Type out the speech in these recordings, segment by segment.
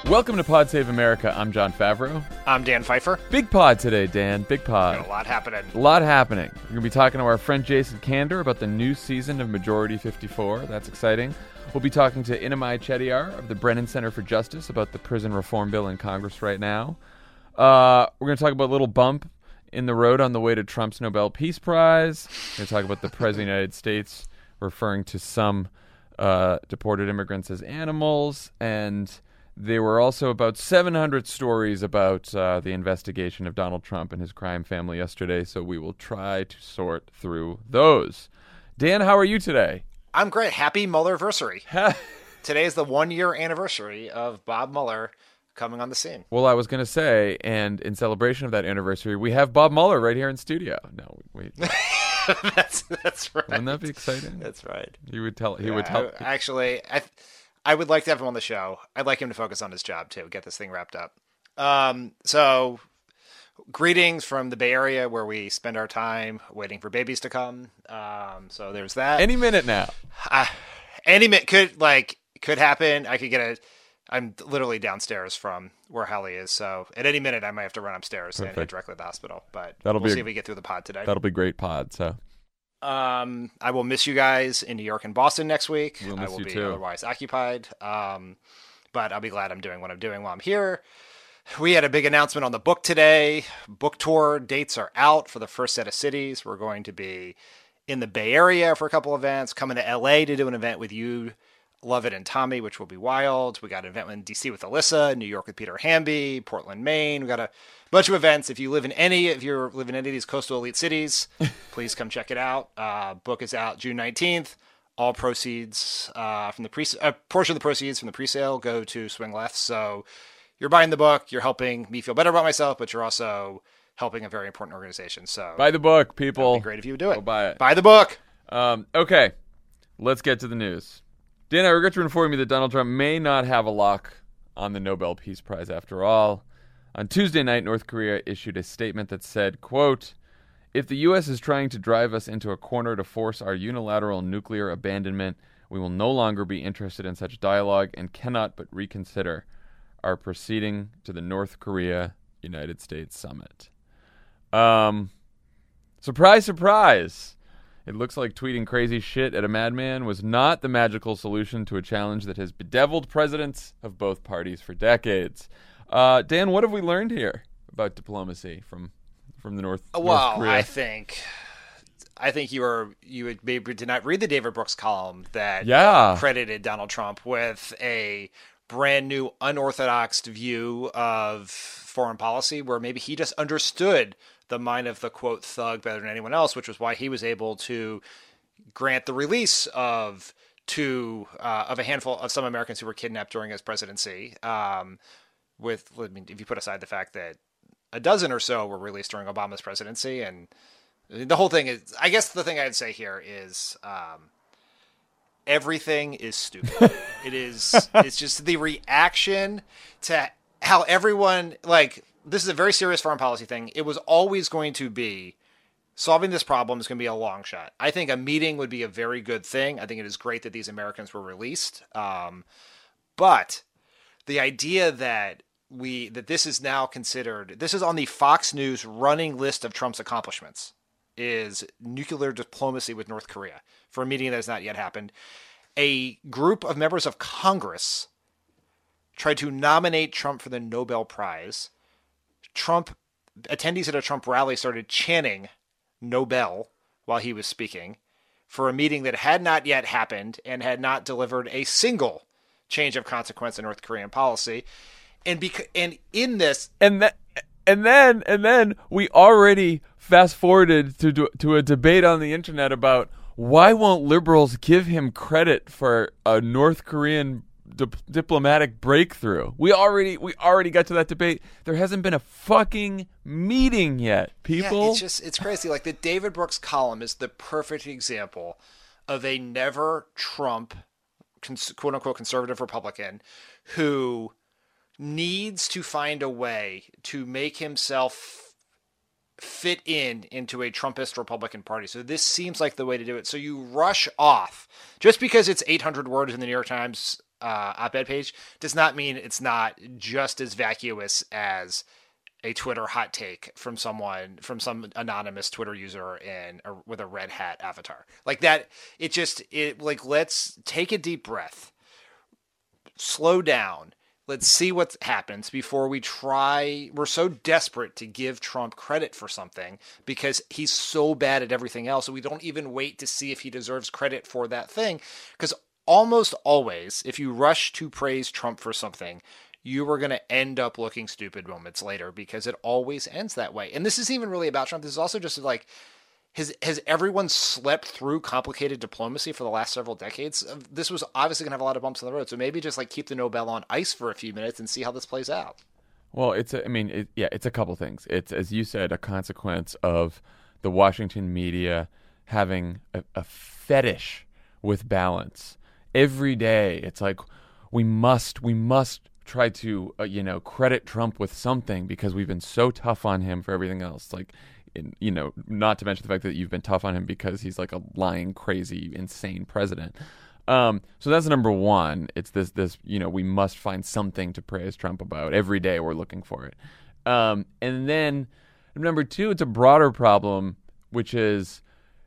Welcome to Pod Save America. I'm John Favreau. I'm Dan Pfeiffer. Big pod today, Dan. Big pod. Got a lot happening. A lot happening. We're going to be talking to our friend Jason Kander about the new season of Majority 54. That's exciting. We'll be talking to Inamai Chettiar of the Brennan Center for Justice about the prison reform bill in Congress right now. We're going to talk about a little bump in the road on the way to Trump's Nobel Peace Prize. We're going to talk about the President of the United States referring to some deported immigrants as animals, and there were also about 700 stories about the investigation of Donald Trump and his crime family yesterday, so we will try to sort through those. Dan, how are you today? I'm great. Happy Muellerversary. Today is the 1-year anniversary of Bob Mueller coming on the scene. Well, I was going to say, and in celebration of that anniversary, we have Bob Mueller right here in studio. No, wait. That's right. Wouldn't that be exciting? That's right. He would tell. Actually, I would like to have him on the show. I'd like him to focus on his job, too, get this thing wrapped up. So, greetings from the Bay Area, where we spend our time waiting for babies to come. So there's that. Any minute now. Any minute could happen. I'm literally downstairs from where Hallie is, so at any minute I might have to run upstairs and head directly to the hospital. But we'll see if we get through the pod today. That'll be great pod, so. I will miss you guys in New York and Boston next week. We'll miss I will you be too. Otherwise occupied. But I'll be glad I'm doing what I'm doing while I'm here. We had a big announcement on the book today. Book tour dates are out for the first set of cities. We're going to be in the Bay Area for a couple events, coming to LA to do an event with you, Lovett and Tommy, which will be wild. We got an event in DC with Alyssa, New York with Peter Hamby, Portland, Maine. We got a bunch of events. If you're living in any of these coastal elite cities, please come check it out. Book is out June 19th. All proceeds from the portion of the proceeds from the presale go to Swing Left. So you're buying the book, you're helping me feel better about myself, but you're also helping a very important organization. So buy the book, people. It'd be great if you would do it. Go buy it. Buy the book. Okay, let's get to the news. Dan, I regret to inform you that Donald Trump may not have a lock on the Nobel Peace Prize after all. On Tuesday night, North Korea issued a statement that said, quote, "If the U.S. is trying to drive us into a corner to force our unilateral nuclear abandonment, we will no longer be interested in such dialogue and cannot but reconsider our proceeding to the North Korea-United States summit." Surprise, surprise. It looks like tweeting crazy shit at a madman was not the magical solution to a challenge that has bedeviled presidents of both parties for decades. Dan, what have we learned here about diplomacy from the North Korea? I think you did not read the David Brooks column that credited Donald Trump with a brand new unorthodox view of foreign policy, where maybe he just understood the mind of the quote thug better than anyone else, which was why he was able to grant the release of a handful of some Americans who were kidnapped during his presidency. If you put aside the fact that a dozen or so were released during Obama's presidency, and the whole thing is, I guess the thing I'd say here is, everything is stupid. It's just the reaction to how everyone, this is a very serious foreign policy thing. It was always going to be, solving this problem is going to be a long shot. I think a meeting would be a very good thing. I think it is great that these Americans were released. But the idea that this is now considered, this is on the Fox News running list of Trump's accomplishments, is nuclear diplomacy with North Korea for a meeting that has not yet happened. A group of members of Congress tried to nominate Trump for the Nobel Prize. Attendees at a Trump rally started chanting Nobel while he was speaking for a meeting that had not yet happened and had not delivered a single change of consequence in North Korean policy. And then we already fast forwarded to a debate on the internet about why won't liberals give him credit for a North Korean diplomatic breakthrough. We already got to that debate. There hasn't been a fucking meeting yet, people. Yeah, it's crazy. Like, the David Brooks column is the perfect example of a never Trump, quote unquote, conservative Republican who needs to find a way to make himself fit into a Trumpist Republican Party. So this seems like the way to do it. So you rush off just because it's 800 words in the New York Times op-ed page does not mean it's not just as vacuous as a Twitter hot take from some anonymous Twitter user with a red hat avatar like that. Let's take a deep breath, slow down. Let's see what happens before we try. We're so desperate to give Trump credit for something because he's so bad at everything else. So we don't even wait to see if he deserves credit for that thing. Because almost always, if you rush to praise Trump for something, you are going to end up looking stupid moments later because it always ends that way. And this isn't even really about Trump. This is also just like, has everyone slept through complicated diplomacy for the last several decades? This was obviously going to have a lot of bumps on the road. So maybe just like keep the Nobel on ice for a few minutes and see how this plays out. Well, it's a couple things. It's, as you said, a consequence of the Washington media having a fetish with balance. Every day, it's like we must try to credit Trump with something because we've been so tough on him for everything else. Like, not to mention the fact that you've been tough on him because he's like a lying, crazy, insane president. So that's number one. It's this we must find something to praise Trump about. Every day we're looking for it. And then number two, it's a broader problem, which is,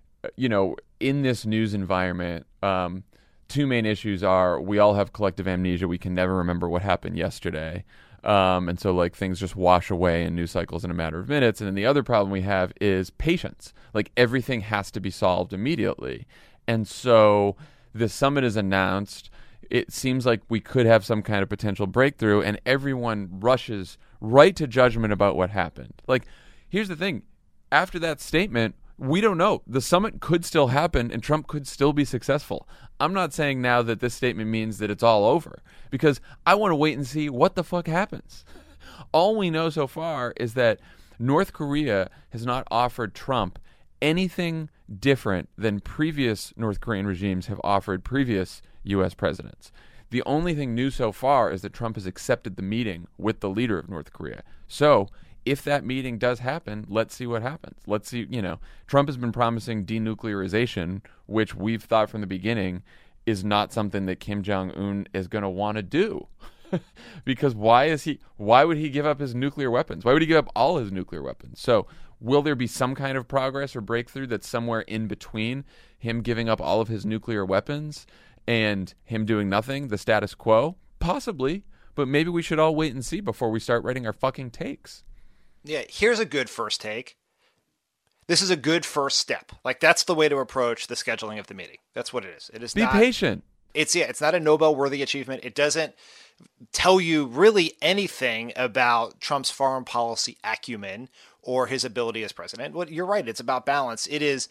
in this news environment, two main issues are we all have collective amnesia. We can never remember what happened yesterday. And so like things just wash away in news cycles in a matter of minutes. And then the other problem we have is patience. Like everything has to be solved immediately. And so the summit is announced. It seems like we could have some kind of potential breakthrough and everyone rushes right to judgment about what happened. Like, here's the thing. After that statement, we don't know. The summit could still happen and Trump could still be successful. I'm not saying now that this statement means that it's all over because I want to wait and see what the fuck happens. All we know so far is that North Korea has not offered Trump anything different than previous North Korean regimes have offered previous U.S. presidents. The only thing new so far is that Trump has accepted the meeting with the leader of North Korea. So if that meeting does happen, let's see what happens. Let's see, Trump has been promising denuclearization, which we've thought from the beginning is not something that Kim Jong-un is going to want to do. Because why would he give up his nuclear weapons? Why would he give up all his nuclear weapons? So will there be some kind of progress or breakthrough that's somewhere in between him giving up all of his nuclear weapons and him doing nothing, the status quo? Possibly, but maybe we should all wait and see before we start writing our fucking takes. Yeah, here's a good first take. This is a good first step. Like, that's the way to approach the scheduling of the meeting. That's what it is. It is Be patient. It's not a Nobel-worthy achievement. It doesn't tell you really anything about Trump's foreign policy acumen or his ability as president. Well, you're right. It's about balance. It is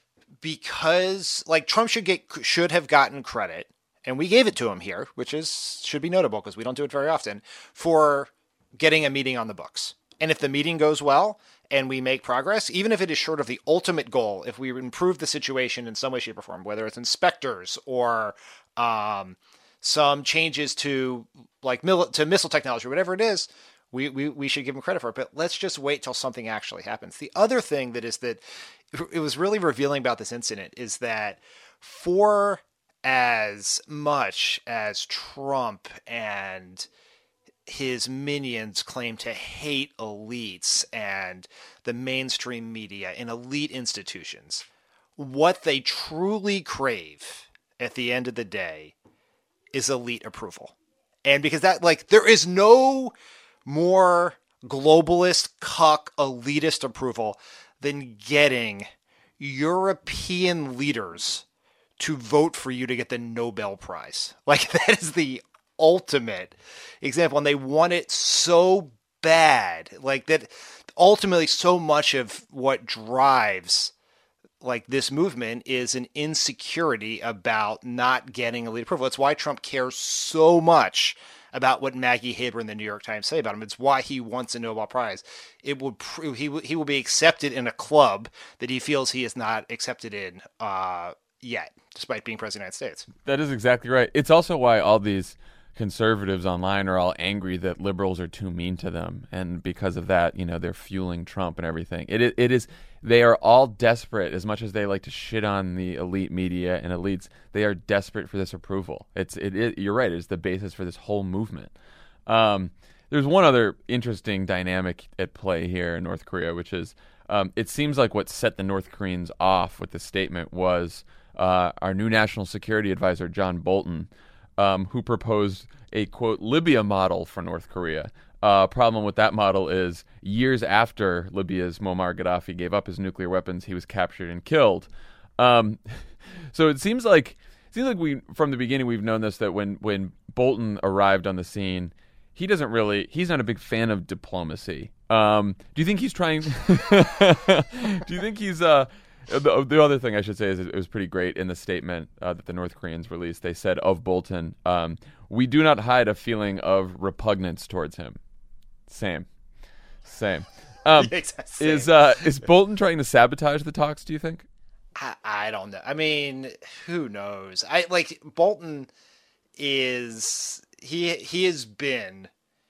because, like, Trump should have gotten credit, and we gave it to him here, which should be notable because we don't do it very often, for getting a meeting on the books. And if the meeting goes well and we make progress, even if it is short of the ultimate goal, if we improve the situation in some way, shape, or form, whether it's inspectors or some changes to to missile technology, whatever it is, we should give him credit for it. But let's just wait till something actually happens. The other thing that it was really revealing about this incident is that for as much as Trump and his minions claim to hate elites and the mainstream media and elite institutions, what they truly crave at the end of the day is elite approval. And because there is no more globalist, cuck, elitist approval than getting European leaders to vote for you to get the Nobel Prize. Like, that is the ultimate example, and they want it so bad, like that. Ultimately, so much of what drives this movement is an insecurity about not getting elite approval. It's why Trump cares so much about what Maggie Haber and the New York Times say about him. It's why he wants a Nobel Prize. It will prove he will be accepted in a club that he feels he is not accepted in yet, despite being president of the United States. That is exactly right. It's also why all these conservatives online are all angry that liberals are too mean to them, and because of that, they're fueling Trump and everything. It is. They are all desperate, as much as they like to shit on the elite media and elites. They are desperate for this approval. You're right. It's the basis for this whole movement. There's one other interesting dynamic at play here in North Korea, which is it seems like what set the North Koreans off with the statement was our new national security advisor, John Bolton, who proposed a, quote, Libya model for North Korea. Problem with that model is years after Libya's Muammar Gaddafi gave up his nuclear weapons, he was captured and killed. So it seems like we, from the beginning, we've known this, that when Bolton arrived on the scene, he's not a big fan of diplomacy. Do you think he's trying? Do you think he's? The other thing I should say is it was pretty great in the statement that the North Koreans released. They said of Bolton, "We do not hide a feeling of repugnance towards him." Same. Same. Is Bolton trying to sabotage the talks, do you think? I don't know. I mean, who knows? Bolton is he has been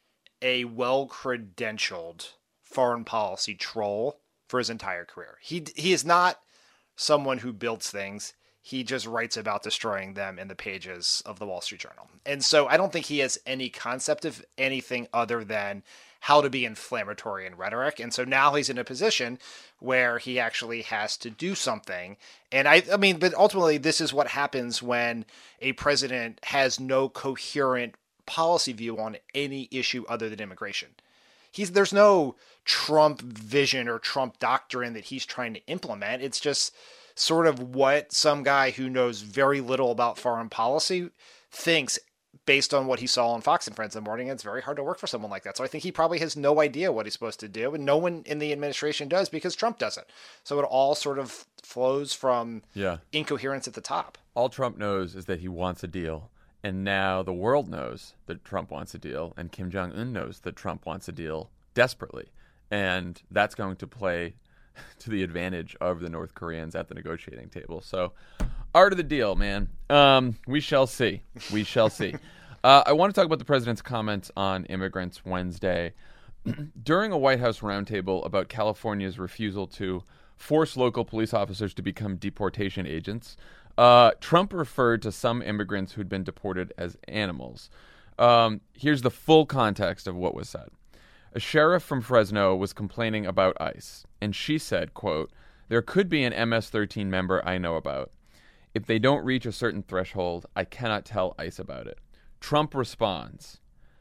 a well-credentialed foreign policy troll for his entire career. He is not someone who builds things. He just writes about destroying them in the pages of the Wall Street Journal. And so I don't think he has any concept of anything other than how to be inflammatory in rhetoric. And so now he's in a position where he actually has to do something. And I mean, but ultimately this is what happens when a president has no coherent policy view on any issue other than immigration. There's no Trump vision or Trump doctrine that he's trying to implement. It's just sort of what some guy who knows very little about foreign policy thinks based on what he saw on Fox and Friends in the morning. It's very hard to work for someone like that. So I think he probably has no idea what he's supposed to do, and no one in the administration does because Trump doesn't. So it all sort of flows from incoherence at the top. All Trump knows is that he wants a deal. And now the world knows that Trump wants a deal, and Kim Jong-un knows that Trump wants a deal desperately. And that's going to play to the advantage of the North Koreans at the negotiating table. So, art of the deal, man. We shall see. We shall see. I want to talk about the president's comments on immigrants Wednesday. During a White House roundtable about California's refusal to force local police officers to become deportation agents, Trump referred to some immigrants who'd been deported as animals. Here's the full context of what was said. A sheriff from Fresno was complaining about ICE, and she said, quote, "There could be an MS-13 member I know about. If they don't reach a certain threshold, I cannot tell ICE about it." Trump responds,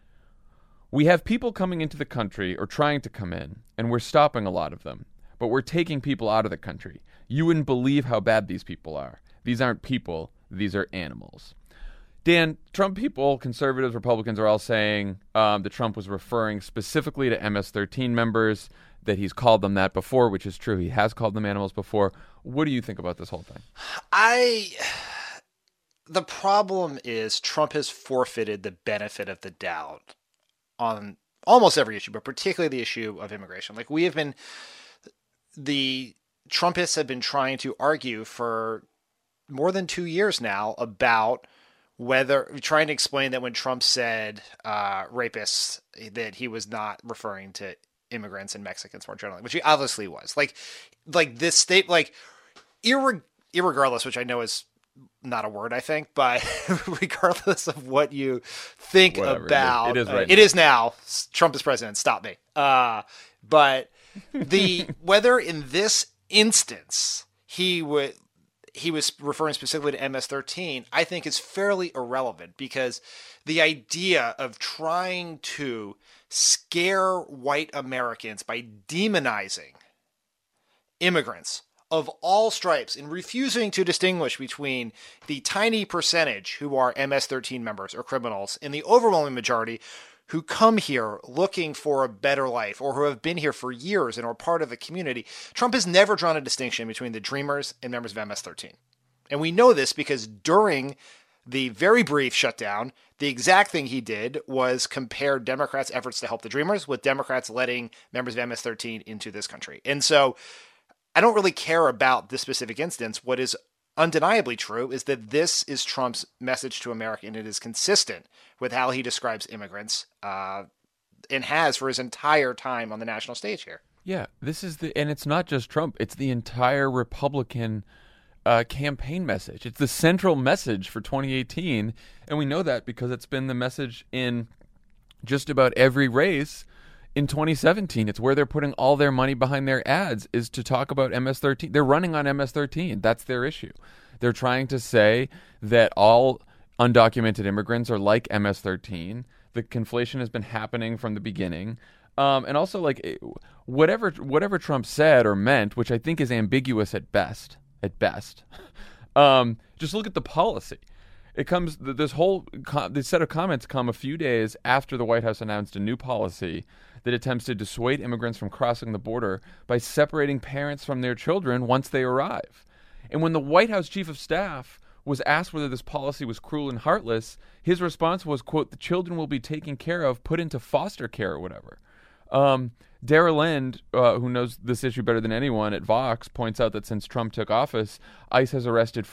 "We have people coming into the country or trying to come in, and we're stopping a lot of them. But we're taking people out of the country. You wouldn't believe how bad these people are. These aren't people. These are animals." Dan, Trump people, conservatives, Republicans are all saying that Trump was referring specifically to MS-13 members, that he's called them that before, which is true. He has called them animals before. What do you think about this whole thing? The problem is Trump has forfeited the benefit of the doubt on almost every issue, but particularly the issue of immigration. The Trumpists have been trying to argue for more than 2 years now about trying to explain that when Trump said rapists, that he was not referring to immigrants and Mexicans more generally, which he obviously was. This state, irregardless, which I know is not a word, I think, but regardless of what you think about, it is right it is now. Trump is president. Stop me. But whether in this instance he was referring specifically to MS-13, I think is fairly irrelevant, because the idea of trying to scare white Americans by demonizing immigrants of all stripes and refusing to distinguish between the tiny percentage who are MS-13 members or criminals and the overwhelming majority who come here looking for a better life or who have been here for years and are part of a community. Trump has never drawn a distinction between the Dreamers and members of MS-13. And we know this because during the very brief shutdown, the exact thing he did was compare Democrats' efforts to help the Dreamers with Democrats letting members of MS-13 into this country. And so I don't really care about this specific instance. What is undeniably true is that this is Trump's message to America, and it is consistent with how he describes immigrants and has for his entire time on the national stage here. Yeah, and it's not just Trump, it's the entire Republican campaign message. It's the central message for 2018, and we know that because it's been the message in just about every race in 2017. It's where they're putting all their money behind their ads, is to talk about MS-13. They're running on MS-13. That's their issue. They're trying to say that all undocumented immigrants are like MS-13. The conflation has been happening from the beginning. And also, like, whatever Trump said or meant, which I think is ambiguous at best, just look at the policy. It comes, this set of comments come a few days after the White House announced a new policy that attempts to dissuade immigrants from crossing the border by separating parents from their children once they arrive. And when the White House chief of staff was asked whether this policy was cruel and heartless, his response was, quote, "The children will be taken care of, put into foster care," or whatever. Dara Lind, who knows this issue better than anyone at Vox, points out that since Trump took office, ICE has arrested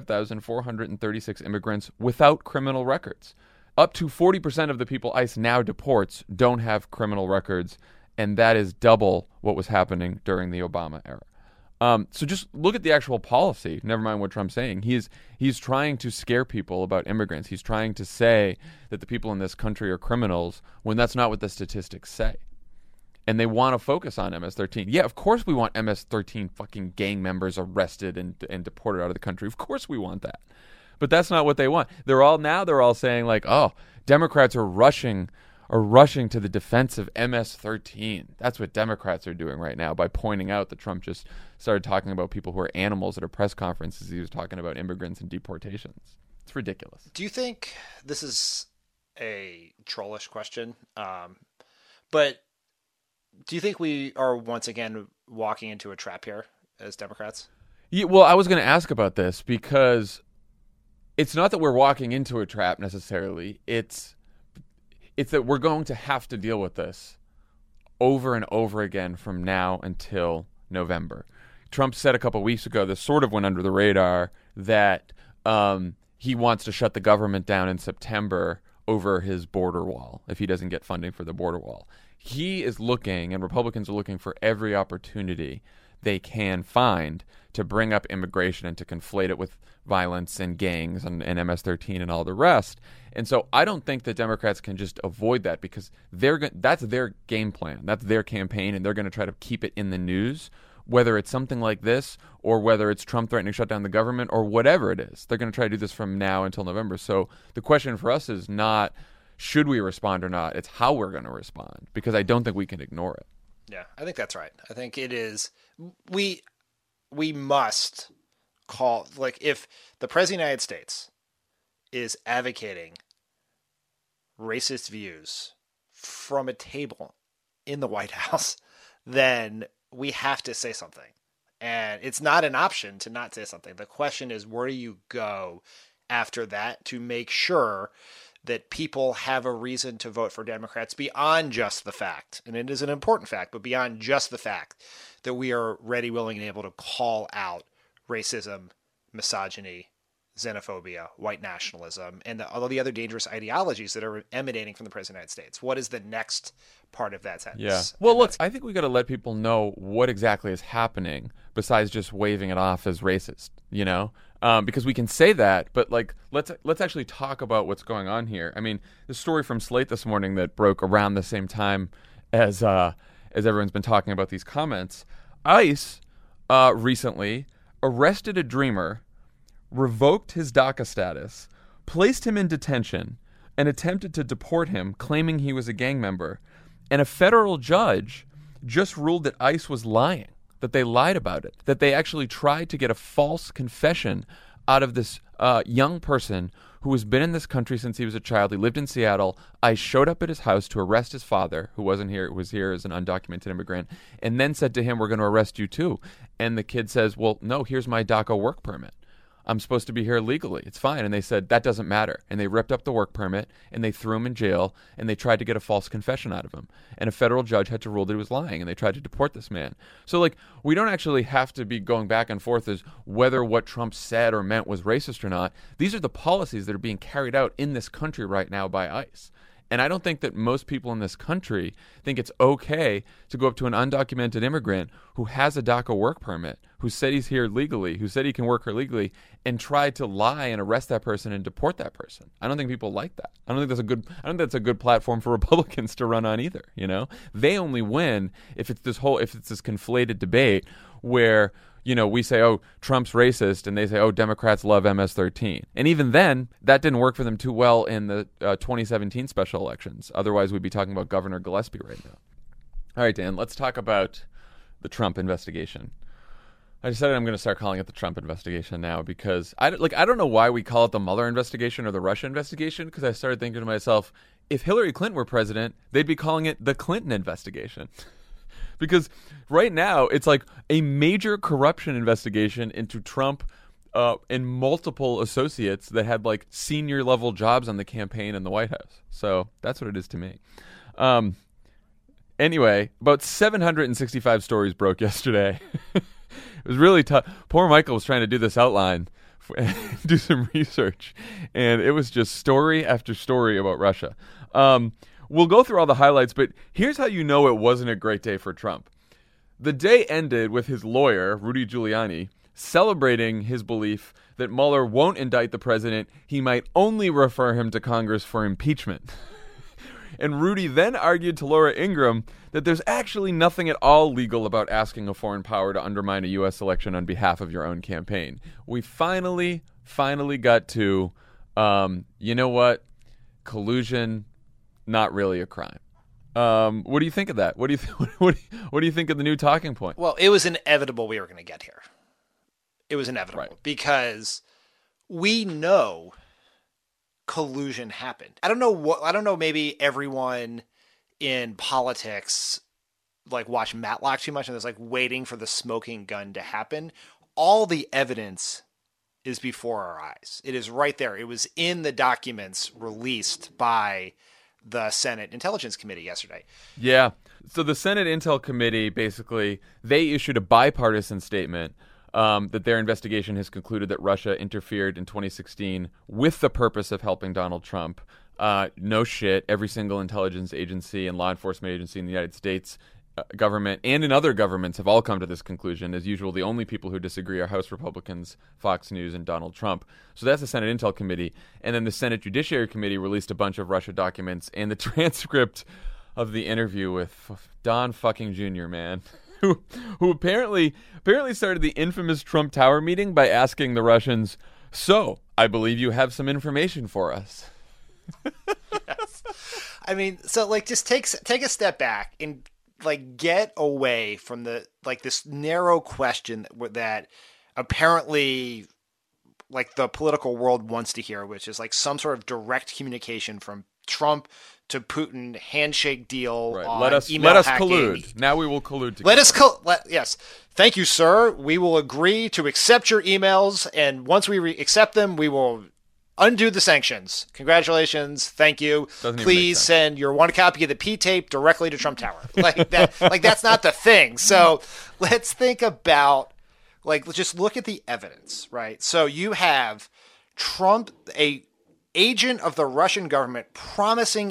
45,436 immigrants without criminal records. Up to 40% of the people ICE now deports don't have criminal records, and that is double what was happening during the Obama era. So just look at the actual policy, never mind what Trump's saying. He's trying to scare people about immigrants. He's trying to say that the people in this country are criminals when that's not what the statistics say. And they want to focus on MS-13. Yeah, of course we want MS-13 fucking gang members arrested and deported out of the country. Of course we want that. But that's not what they want. They're all saying, like, oh, Democrats are rushing to the defense of MS-13. That's what Democrats are doing right now by pointing out that Trump just started talking about people who are animals at a press conference as he was talking about immigrants and deportations. It's ridiculous. Do you think this is a trollish question? But do you think we are once again walking into a trap here as Democrats? Yeah, well, I was going to ask about this because it's not that we're walking into a trap necessarily. It's that we're going to have to deal with this over and over again from now until November. Trump said a couple of weeks ago, this sort of went under the radar, that he wants to shut the government down in September over his border wall if he doesn't get funding for the border wall. He is looking, and Republicans are looking for every opportunity they can find to bring up immigration and to conflate it with violence and gangs and MS-13 and all the rest. And so I don't think that Democrats can just avoid that because that's their game plan. That's their campaign, and they're going to try to keep it in the news, whether it's something like this or whether it's Trump threatening to shut down the government or whatever it is. They're going to try to do this from now until November. So the question for us is not should we respond or not. It's how we're going to respond, because I don't think we can ignore it. Yeah, I think that's right. I think it is. We must call, like, if the President of the United States is advocating racist views from a table in the White House, then we have to say something. And it's not an option to not say something. The question is, where do you go after that to make sure that people have a reason to vote for Democrats beyond just the fact, and it is an important fact, but beyond just the fact that we are ready, willing, and able to call out racism, misogyny, xenophobia, white nationalism, and all the other dangerous ideologies that are emanating from the President of the United States. What is the next part of that sentence? Yeah. Well, look, I think we got to let people know what exactly is happening besides just waving it off as racist, you know? Because we can say that, but like let's actually talk about what's going on here. I mean, the story from Slate this morning that broke around the same time as everyone's been talking about these comments. ICE recently arrested a dreamer, revoked his DACA status, placed him in detention, and attempted to deport him, claiming he was a gang member. And a federal judge just ruled that ICE was lying, that they lied about it, that they actually tried to get a false confession out of this young person who has been in this country since he was a child. He lived in Seattle. ICE showed up at his house to arrest his father, who wasn't here, was here as an undocumented immigrant, and then said to him, "We're going to arrest you too." And the kid says, "Well, no, here's my DACA work permit." I'm supposed to be here legally. It's fine. And they said, that doesn't matter. And they ripped up the work permit and they threw him in jail and they tried to get a false confession out of him. And a federal judge had to rule that he was lying and they tried to deport this man. So, like, we don't actually have to be going back and forth as whether what Trump said or meant was racist or not. These are the policies that are being carried out in this country right now by ICE. And I don't think that most people in this country think it's okay to go up to an undocumented immigrant who has a DACA work permit, who said he's here legally, who said he can work here legally, and try to lie and arrest that person and deport that person. I don't think people like that. I don't think that's a good platform for Republicans to run on either. You know, they only win if it's this conflated debate where, you know, we say, oh, Trump's racist, and they say, oh, Democrats love MS-13. And even then, that didn't work for them too well in the 2017 special elections. Otherwise, we'd be talking about Governor Gillespie right now. All right, Dan, let's talk about the Trump investigation. I decided I'm going to start calling it the Trump investigation now because I don't know why we call it the Mueller investigation or the Russia investigation, because I started thinking to myself, if Hillary Clinton were president, they'd be calling it the Clinton investigation. Because right now, it's like a major corruption investigation into Trump and multiple associates that had like senior level jobs on the campaign in the White House. So that's what it is to me. Anyway, about 765 stories broke yesterday. It was really tough. Poor Michael was trying to do this outline, do some research, and it was just story after story about Russia. We'll go through all the highlights, but here's how you know it wasn't a great day for Trump. The day ended with his lawyer, Rudy Giuliani, celebrating his belief that Mueller won't indict the president. He might only refer him to Congress for impeachment. And Rudy then argued to Laura Ingraham that there's actually nothing at all legal about asking a foreign power to undermine a U.S. election on behalf of your own campaign. We finally got to, you know what? Collusion, not really a crime. What do you think of that? What do you think of the new talking point? Well, it was inevitable we were going to get here. It was inevitable, right? Because we know collusion happened. I don't know. Maybe everyone in politics like watch Matlock too much and is like waiting for the smoking gun to happen. All the evidence is before our eyes. It is right there. It was in the documents released by the Senate Intelligence Committee yesterday. Yeah. So the Senate Intel Committee, basically, they issued a bipartisan statement that their investigation has concluded that Russia interfered in 2016 with the purpose of helping Donald Trump. No shit. Every single intelligence agency and law enforcement agency in the United States government and in other governments have all come to this conclusion. As usual, the only people who disagree are House Republicans, Fox News, and Donald Trump. So that's the Senate Intel Committee. And then the Senate Judiciary Committee released a bunch of Russia documents and the transcript of the interview with Don fucking Jr., man, who apparently started the infamous Trump Tower meeting by asking the Russians, "So, I believe you have some information for us." Yes. I mean, so like just take a step back and like get away from the like this narrow question that apparently like the political world wants to hear, which is like some sort of direct communication from Trump to Putin handshake deal. Right. On let us hacking. collude. Now we will collude together. Yes. Thank you, sir. We will agree to accept your emails, and once we accept them, we will undo the sanctions. Congratulations. Thank you. Please send your one copy of the P-tape directly to Trump Tower. Like that. Like that's not the thing. So let's think about let's just look at the evidence, right? So you have Trump, a agent of the Russian government, promising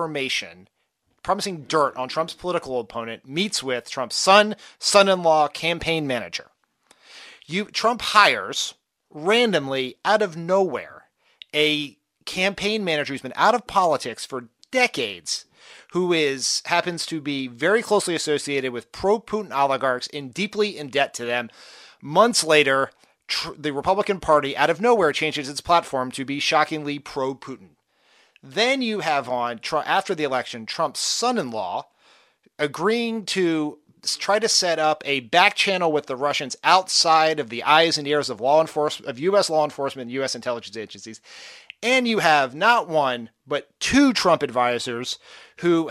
dirt on Trump's political opponent, meets with Trump's son-in-law, campaign manager. Trump hires randomly out of nowhere a campaign manager who's been out of politics for decades, who happens to be very closely associated with pro-Putin oligarchs and deeply in debt to them. Months later, the Republican Party, out of nowhere, changes its platform to be shockingly pro-Putin. Then you have after the election, Trump's son-in-law agreeing to try to set up a back channel with the Russians outside of the eyes and ears of U.S. law enforcement and U.S. intelligence agencies. And you have not one, but two Trump advisors who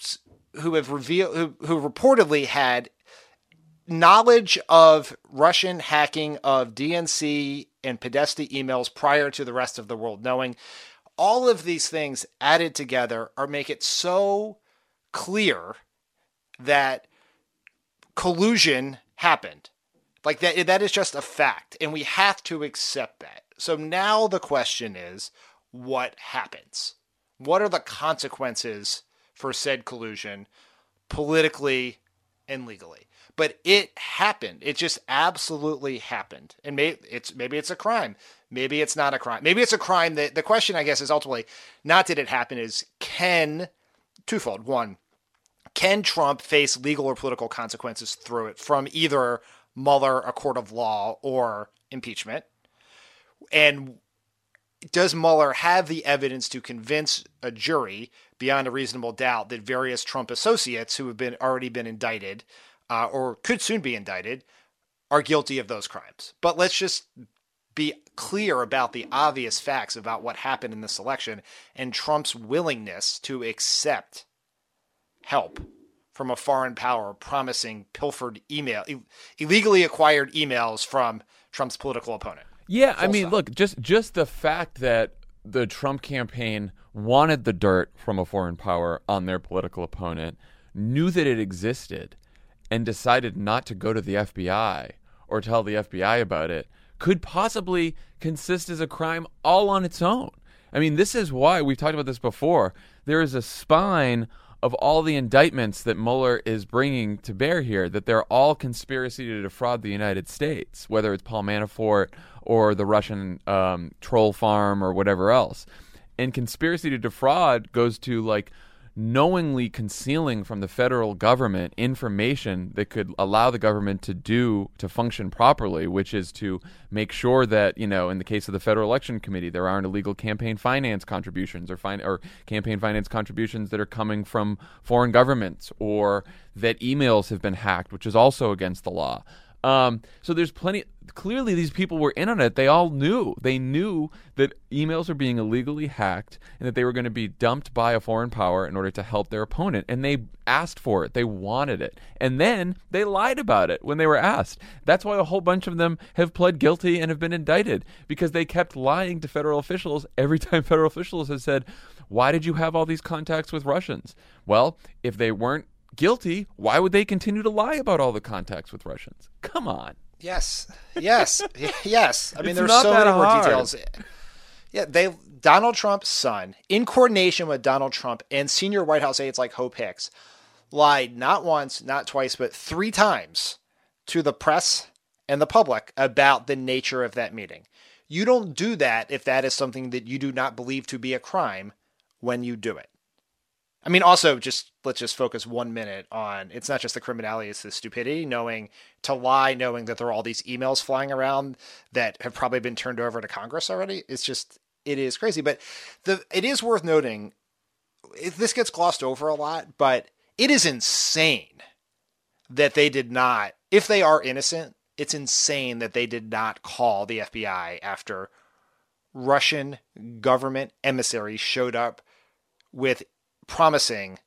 reportedly had knowledge of Russian hacking of DNC and Podesta emails prior to the rest of the world knowing. All of these things added together make it so clear that collusion happened. Like that is just a fact, and we have to accept that. So now the question is, what happens? What are the consequences for said collusion politically and legally? But it happened. It just absolutely happened. And maybe it's a crime. Maybe it's not a crime. Maybe it's a crime. That the question, I guess, is ultimately not did it happen, is twofold. One, can Trump face legal or political consequences through it from either Mueller, a court of law, or impeachment? And does Mueller have the evidence to convince a jury beyond a reasonable doubt that various Trump associates who have already been indicted or could soon be indicted are guilty of those crimes? But let's just be clear about the obvious facts about what happened in this election and Trump's willingness to accept help from a foreign power promising pilfered illegally acquired emails from Trump's political opponent. Yeah, I mean, look, just the fact that the Trump campaign wanted the dirt from a foreign power on their political opponent, knew that it existed, and decided not to go to the FBI or tell the FBI about it, could possibly consist as a crime all on its own. I mean, this is why, we've talked about this before, there is a spine of all the indictments that Mueller is bringing to bear here, that they're all conspiracy to defraud the United States, whether it's Paul Manafort or the Russian troll farm or whatever else. And conspiracy to defraud goes to like knowingly concealing from the federal government information that could allow the government to function properly, which is to make sure that, in the case of the Federal Election Committee, there aren't illegal campaign finance contributions or campaign finance contributions that are coming from foreign governments, or that emails have been hacked, which is also against the law. So there's plenty. Clearly, these people were in on it. They all knew. They knew that emails are being illegally hacked and that they were going to be dumped by a foreign power in order to help their opponent. And they asked for it. They wanted it. And then they lied about it when they were asked. That's why a whole bunch of them have pled guilty and have been indicted, because they kept lying to federal officials every time federal officials have said, why did you have all these contacts with Russians? Well, if they weren't guilty, why would they continue to lie about all the contacts with Russians? Come on. Yes. I mean, there's not so that many more hard. details. Yeah, Donald Trump's son, in coordination with Donald Trump and senior White House aides like Hope Hicks, lied not once, not twice, but 3 times to the press and the public about the nature of that meeting. You don't do that if that is something that you do not believe to be a crime when you do it. I mean, also, let's just focus 1 minute on, it's not just the criminality, it's the stupidity, knowing that there are all these emails flying around that have probably been turned over to Congress already. It is crazy. But it is worth noting, this gets glossed over a lot, but it is insane that they did not, if they are innocent, it's insane that they did not call the FBI after Russian government emissaries showed up with promising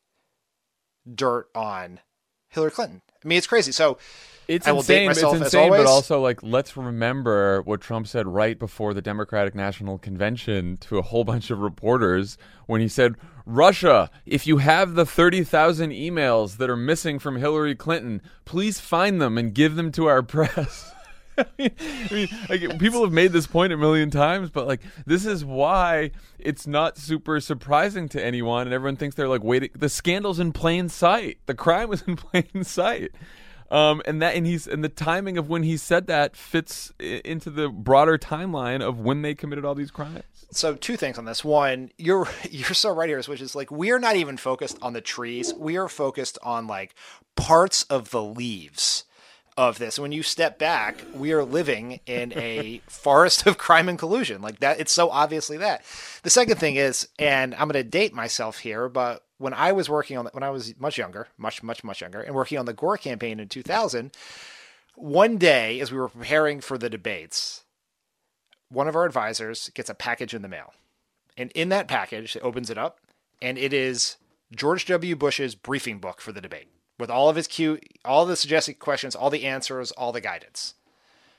dirt on Hillary Clinton. I mean, it's crazy. So it's I will date insane. myself It's as insane, always. but also, like, let's remember what Trump said right before the Democratic National Convention to a whole bunch of reporters when he said, Russia, if you have the 30,000 emails that are missing from Hillary Clinton, please find them and give them to our press. I mean, like, people have made this point a million times, but like, this is why it's not super surprising to anyone, and everyone thinks they're like waiting. The scandal's in plain sight. The crime was in plain sight, and the timing of when he said that fits into the broader timeline of when they committed all these crimes. So 2 things on this. One, you're so right here, which is like, we are not even focused on the trees. We are focused on like parts of the leaves of this. When you step back, we are living in a forest of crime and collusion like that. It's so obviously that. The second thing is, and I'm going to date myself here, but when I was much younger, much younger, and working on the Gore campaign in 2000, one day as we were preparing for the debates, one of our advisors gets a package in the mail. And in that package, it opens it up, and it is George W. Bush's briefing book for the debate, with all of his all the suggested questions, all the answers, all the guidance.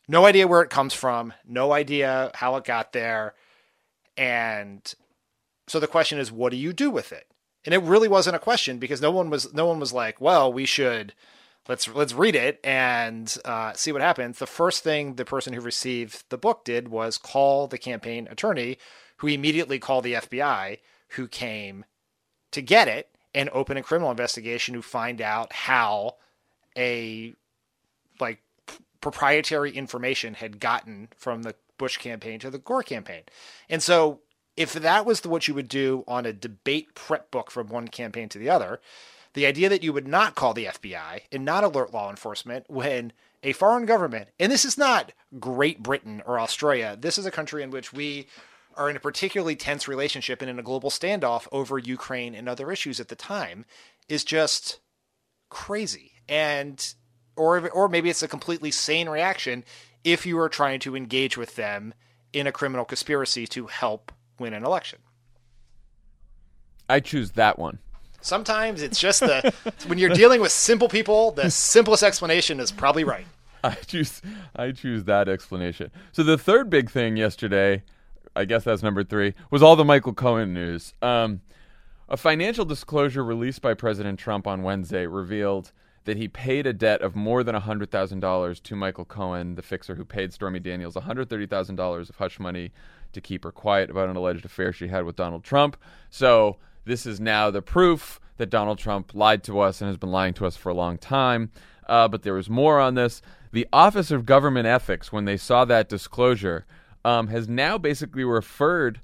No idea where it comes from. No idea how it got there. And so the question is, what do you do with it? And it really wasn't a question because no one was like, well, we should let's read it and see what happens. The first thing the person who received the book did was call the campaign attorney, who immediately called the FBI, who came to get it and open a criminal investigation to find out how a proprietary information had gotten from the Bush campaign to the Gore campaign. And so if that was what you would do on a debate prep book from one campaign to the other, the idea that you would not call the FBI and not alert law enforcement when a foreign government, and this is not Great Britain or Australia, this is a country in which we are in a particularly tense relationship and in a global standoff over Ukraine and other issues at the time, is just crazy. And or maybe it's a completely sane reaction if you are trying to engage with them in a criminal conspiracy to help win an election. I choose that one. Sometimes it's just when you're dealing with simple people, the simplest explanation is probably right. I choose that explanation. So the third big thing yesterday, I guess that's number 3, was all the Michael Cohen news. A financial disclosure released by President Trump on Wednesday revealed that he paid a debt of more than $100,000 to Michael Cohen, the fixer who paid Stormy Daniels $130,000 of hush money to keep her quiet about an alleged affair she had with Donald Trump. So this is now the proof that Donald Trump lied to us and has been lying to us for a long time. But there was more on this. The Office of Government Ethics, when they saw that disclosure, has now basically referred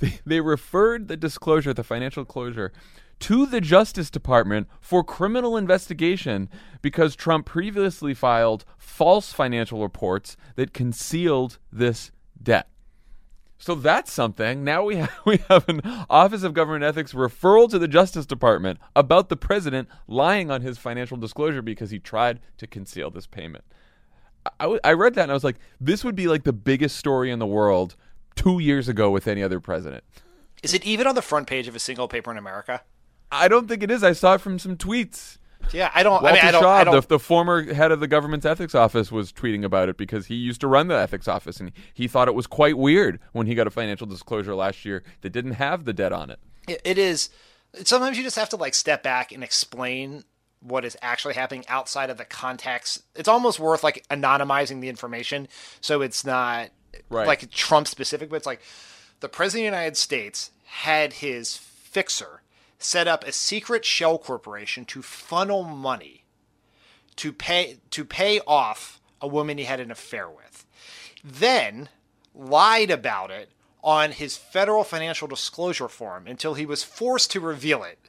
the disclosure, the financial closure, to the Justice Department for criminal investigation because Trump previously filed false financial reports that concealed this debt. So that's something. Now we have an Office of Government Ethics referral to the Justice Department about the president lying on his financial disclosure because he tried to conceal this payment. I read that and I was like, this would be like the biggest story in the world 2 years ago with any other president. Is it even on the front page of a single paper in America? I don't think it is. I saw it from some tweets. Yeah, I don't. Walter I mean, Shaw, I don't. the former head of the government's ethics office, was tweeting about it because he used to run the ethics office, and he thought it was quite weird when he got a financial disclosure last year that didn't have the debt on it. It is. Sometimes you just have to step back and explain what is actually happening outside of the context. It's almost worth anonymizing the information so it's not Trump specific, but it's the president of the United States had his fixer set up a secret shell corporation to funnel money to pay off a woman he had an affair with, then lied about it on his federal financial disclosure form until he was forced to reveal it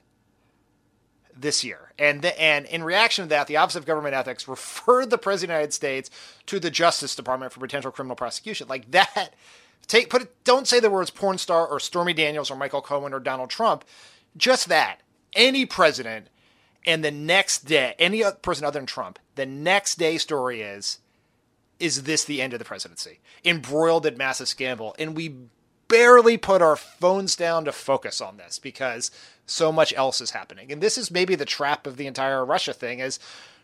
this year. And in reaction to that, the Office of Government Ethics referred the President of the United States to the Justice Department for potential criminal prosecution. Like that, don't say the words porn star or Stormy Daniels or Michael Cohen or Donald Trump. Just that. Any president, and the next day, any person other than Trump, the next day story is this the end of the presidency? Embroiled in massive scandal. And we barely put our phones down to focus on this because so much else is happening. And this is maybe the trap of the entire Russia thing is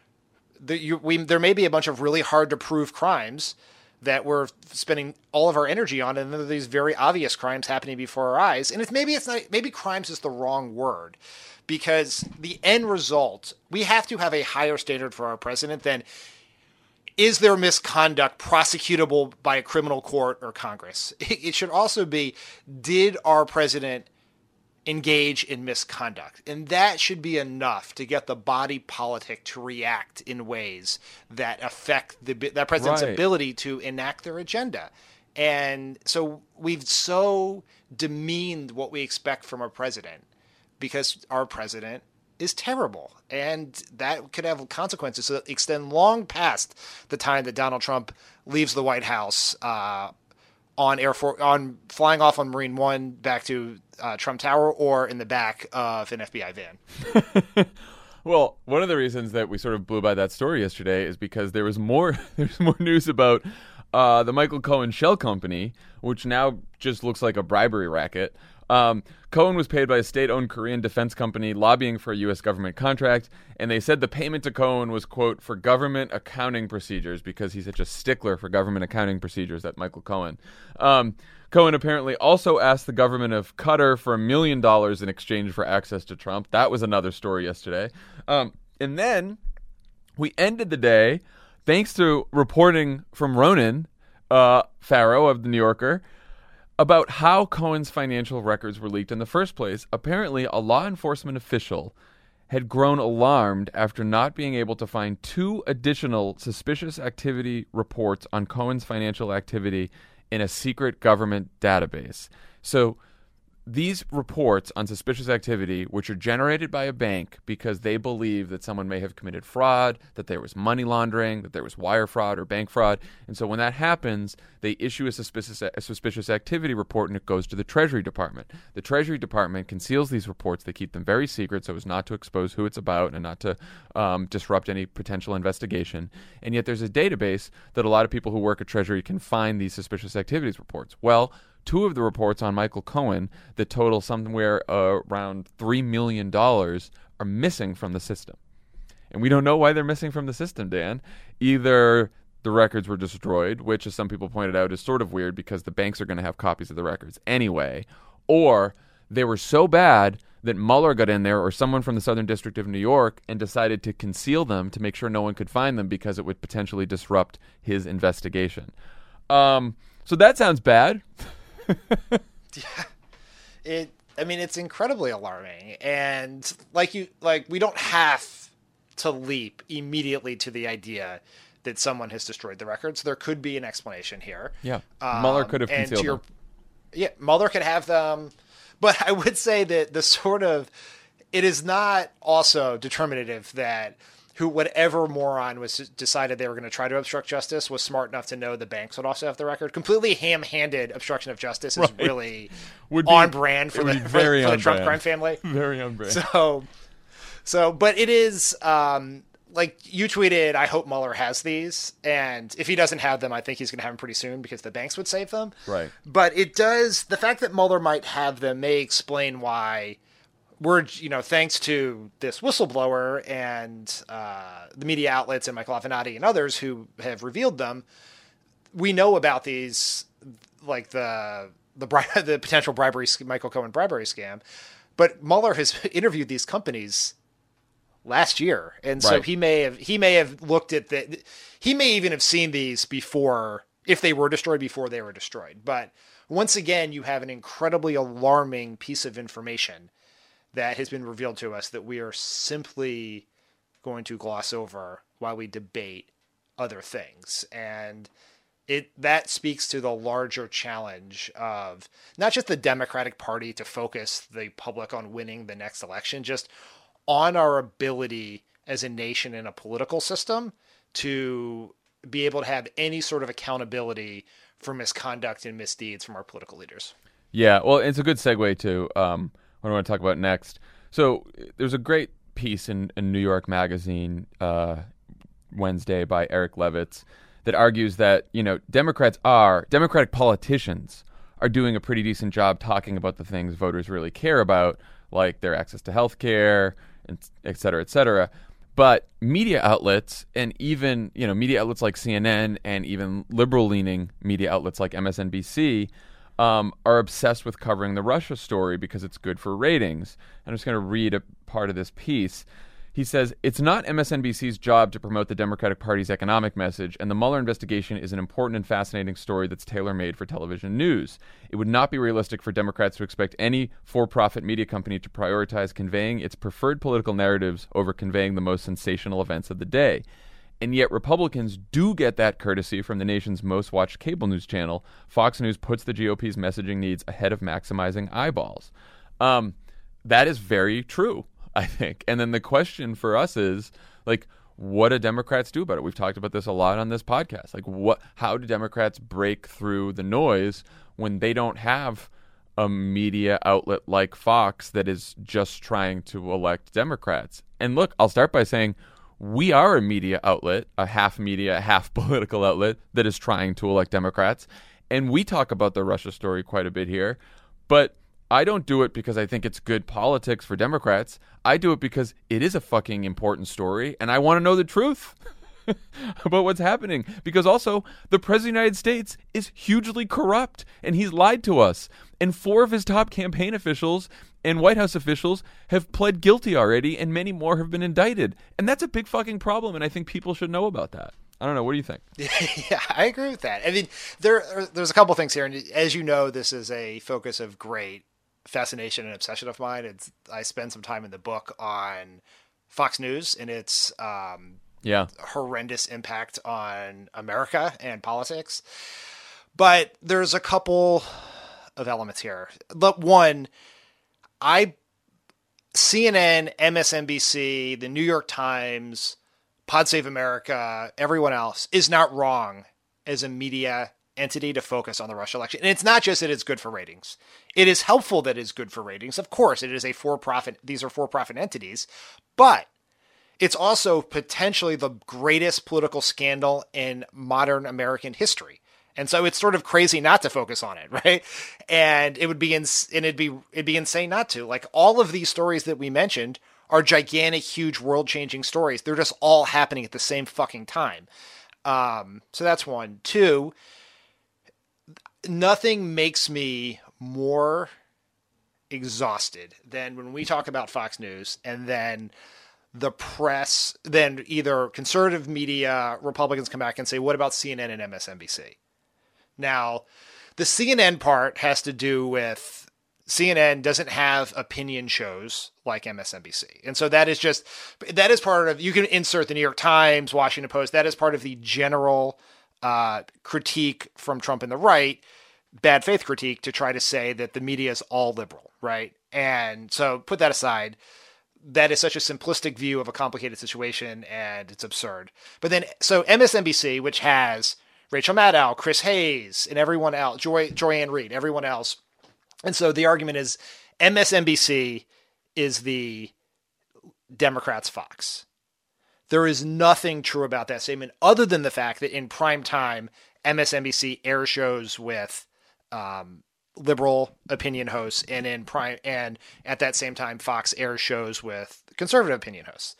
there may be a bunch of really hard to prove crimes that we're spending all of our energy on, and then these very obvious crimes happening before our eyes. And maybe crimes is the wrong word, because the end result, we have to have a higher standard for our president than is there misconduct prosecutable by a criminal court or Congress. It should also be, did our president engage in misconduct? And that should be enough to get the body politic to react in ways that affect that president's ability to enact their agenda. And so we've so demeaned what we expect from our president because our president is terrible. And that could have consequences that extend long past the time that Donald Trump leaves the White House on flying off on Marine One back to Trump Tower or in the back of an FBI van. Well, one of the reasons that we sort of blew by that story yesterday is because there's more news about the Michael Cohen Shell Company, which now just looks like a bribery racket. Cohen was paid by a state-owned Korean defense company lobbying for a U.S. government contract, and they said the payment to Cohen was, quote, for government accounting procedures, because he's such a stickler for government accounting procedures, that Michael Cohen. Cohen apparently also asked the government of Qatar for $1 million in exchange for access to Trump. That was another story yesterday. And then we ended the day, thanks to reporting from Ronan Farrow of The New Yorker, about how Cohen's financial records were leaked in the first place. Apparently, a law enforcement official had grown alarmed after not being able to find 2 additional suspicious activity reports on Cohen's financial activity in a secret government database. So these reports on suspicious activity, which are generated by a bank because they believe that someone may have committed fraud, that there was money laundering, that there was wire fraud or bank fraud. And so when that happens, they issue a suspicious activity report, and it goes to the Treasury Department. The Treasury Department conceals these reports. They keep them very secret so as not to expose who it's about and not to disrupt any potential investigation. And yet there's a database that a lot of people who work at Treasury can find these suspicious activities reports. Well, 2 of the reports on Michael Cohen that total somewhere around $3 million are missing from the system. And we don't know why they're missing from the system, Dan. Either the records were destroyed, which, as some people pointed out, is sort of weird because the banks are going to have copies of the records anyway, or they were so bad that Mueller got in there, or someone from the Southern District of New York, and decided to conceal them to make sure no one could find them because it would potentially disrupt his investigation. So that sounds bad. Yeah, it's incredibly alarming, and we don't have to leap immediately to the idea that someone has destroyed the records. There could be an explanation here. Yeah, Mueller could have concealed them. Yeah, Mueller could have them, but I would say that it is not also determinative that whatever moron decided they were going to try to obstruct justice was smart enough to know the banks would also have the record. Completely ham-handed obstruction of justice is really on brand for the Trump crime family. Very on brand. But it is, like you tweeted, I hope Mueller has these. And if he doesn't have them, I think he's going to have them pretty soon because the banks would save them. Right. But the fact that Mueller might have them may explain why we're, thanks to this whistleblower and the media outlets and Michael Avenatti and others who have revealed them, we know about these, like the potential Michael Cohen bribery scam. But Mueller has interviewed these companies last year, and so he may have looked at that. He may even have seen these before, if they were destroyed before they were destroyed. But once again, you have an incredibly alarming piece of information that has been revealed to us that we are simply going to gloss over while we debate other things. And that speaks to the larger challenge of not just the Democratic Party to focus the public on winning the next election, just on our ability as a nation and a political system to be able to have any sort of accountability for misconduct and misdeeds from our political leaders. Yeah, well, it's a good segue to what I want to talk about next. So there's a great piece in New York Magazine Wednesday by Eric Levitz that argues that, Democratic politicians are doing a pretty decent job talking about the things voters really care about, like their access to health care, et cetera, et cetera. But media outlets, and even, media outlets like CNN and even liberal-leaning media outlets like MSNBC are obsessed with covering the Russia story because it's good for ratings. I'm just going to read a part of this piece. He says, it's not MSNBC's job to promote the Democratic Party's economic message, and the Mueller investigation is an important and fascinating story that's tailor-made for television news. It would not be realistic for Democrats to expect any for-profit media company to prioritize conveying its preferred political narratives over conveying the most sensational events of the day. And yet Republicans do get that courtesy from the nation's most watched cable news channel. Fox News puts the GOP's messaging needs ahead of maximizing eyeballs. That is very true, I think. And then the question for us is, what do Democrats do about it? We've talked about this a lot on this podcast. How do Democrats break through the noise when they don't have a media outlet like Fox that is just trying to elect Democrats? And look, I'll start by saying, we are a media outlet, a half media, half political outlet that is trying to elect Democrats. And we talk about the Russia story quite a bit here. But I don't do it because I think it's good politics for Democrats. I do it because it is a fucking important story, and I want to know the truth about what's happening. Because also, the President of the United States is hugely corrupt, and he's lied to us. And 4 of his top campaign officials and White House officials have pled guilty already, and many more have been indicted. And that's a big fucking problem, and I think people should know about that. I don't know. What do you think? Yeah, I agree with that. I mean, there's a couple things here. And as you know, this is a focus of great fascination and obsession of mine. I spend some time in the book on Fox News and its horrendous impact on America and politics. But there's a couple of elements here. One, CNN, MSNBC, the New York Times, Pod Save America, everyone else is not wrong as a media entity to focus on the Russia election. And it's not just that it's good for ratings. It is helpful that it's good for ratings. Of course, it is a for-profit. These are for-profit entities, but it's also potentially the greatest political scandal in modern American history. And so it's sort of crazy not to focus on it, right? And it'd be insane not to. Like, all of these stories that we mentioned are gigantic, huge, world-changing stories. They're just all happening at the same fucking time. So that's one. Two, nothing makes me more exhausted than when we talk about Fox News and then the press, then either conservative media, Republicans come back and say, what about CNN and MSNBC? Now, the CNN part has to do with CNN doesn't have opinion shows like MSNBC. And so that is part of, you can insert the New York Times, Washington Post. That is part of the general critique from Trump and the right, bad faith critique, to try to say that the media is all liberal, right? And so put that aside. That is such a simplistic view of a complicated situation, and it's absurd. But then, so MSNBC, which has Rachel Maddow, Chris Hayes, and everyone else, Joy-Ann Reid, everyone else. And so the argument is MSNBC is the Democrats' Fox. There is nothing true about that statement other than the fact that in prime time, MSNBC airs shows with liberal opinion hosts, and at that same time, Fox airs shows with conservative opinion hosts.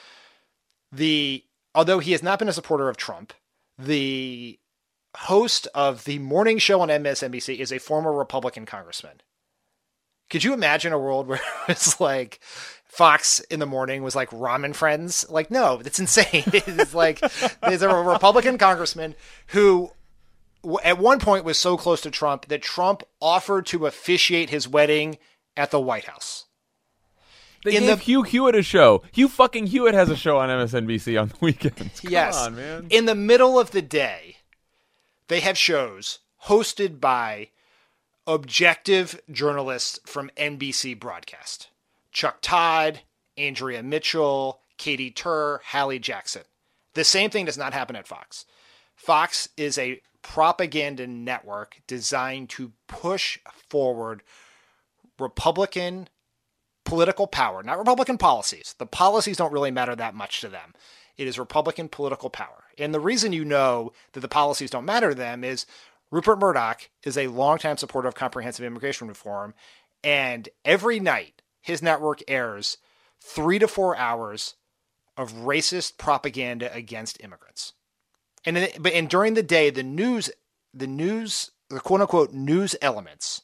Although he has not been a supporter of Trump, the host of the morning show on MSNBC is a former Republican congressman. Could you imagine a world where it's like Fox in the morning was like Ramen Friends? Like, no, that's insane. It's like there's a Republican congressman who at one point was so close to Trump that Trump offered to officiate his wedding at the White House. They gave Hugh Hewitt a show. Hugh fucking Hewitt has a show on MSNBC on the weekends. Come on, man. In the middle of the day, they have shows hosted by objective journalists from NBC Broadcast. Chuck Todd, Andrea Mitchell, Katie Tur, Hallie Jackson. The same thing does not happen at Fox. Fox is a propaganda network designed to push forward Republican political power, not Republican policies. The policies don't really matter that much to them. It is Republican political power. And the reason you know that the policies don't matter to them is Rupert Murdoch is a longtime supporter of comprehensive immigration reform, and every night his network airs 3 to 4 hours of racist propaganda against immigrants. And during the day, the quote unquote news elements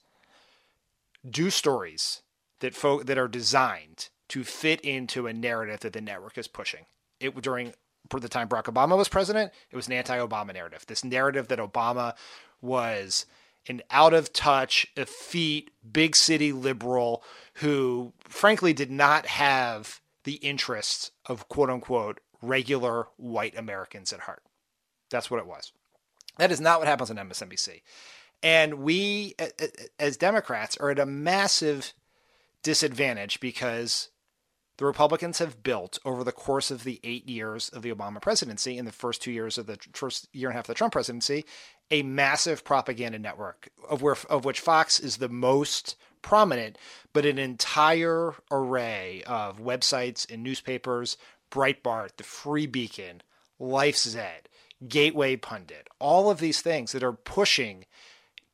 do stories that are designed to fit into a narrative that the network is pushing. During the time Barack Obama was president, it was an anti-Obama narrative. This narrative that Obama was an out-of-touch, effete, big-city liberal who, frankly, did not have the interests of, quote-unquote, regular white Americans at heart. That's what it was. That is not what happens on MSNBC. And we, as Democrats, are at a massive disadvantage because the Republicans have built over the course of the 8 years of the Obama presidency and the first 2 years of the first year and a half of the Trump presidency, a massive propaganda network of which Fox is the most prominent, but an entire array of websites and newspapers, Breitbart, the Free Beacon, LifeZed, Gateway Pundit, all of these things that are pushing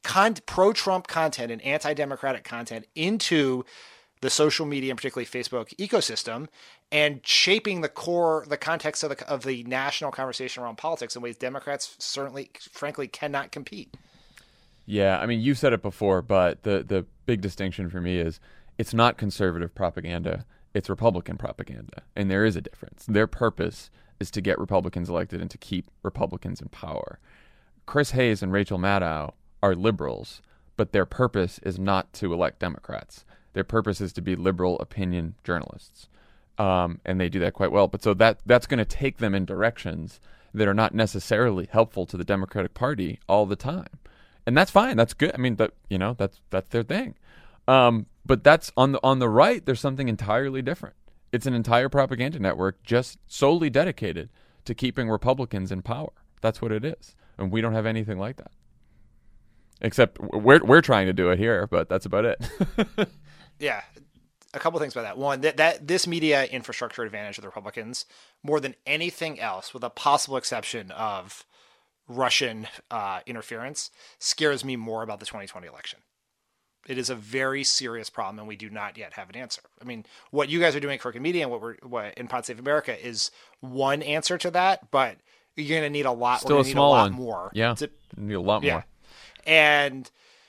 pro-Trump content and anti-democratic content into the social media and particularly Facebook ecosystem, and shaping the context of the national conversation around politics in ways Democrats certainly, frankly, cannot compete. Yeah, I mean, you said it before, but the big distinction for me is it's not conservative propaganda, it's Republican propaganda, and there is a difference. Their purpose is to get Republicans elected and to keep Republicans in power. Chris Hayes and Rachel Maddow are liberals, but their purpose is not to elect Democrats. Their purpose is to be liberal opinion journalists, and they do that quite well. But so that's going to take them in directions that are not necessarily helpful to the Democratic Party all the time, and that's fine. That's good. I mean, that's their thing. But that's on the right. There's something entirely different. It's an entire propaganda network just solely dedicated to keeping Republicans in power. That's what it is, and we don't have anything like that. Except we're trying to do it here, but that's about it. Yeah, a couple things about that. One, that this media infrastructure advantage of the Republicans, more than anything else, with a possible exception of Russian interference, scares me more about the 2020 election. It is a very serious problem, and we do not yet have an answer. I mean, what you guys are doing at Crooked Media and what in Pod Save America is one answer to that, but you're going to need a lot. Still a small one. More. Yeah, you need a lot more. And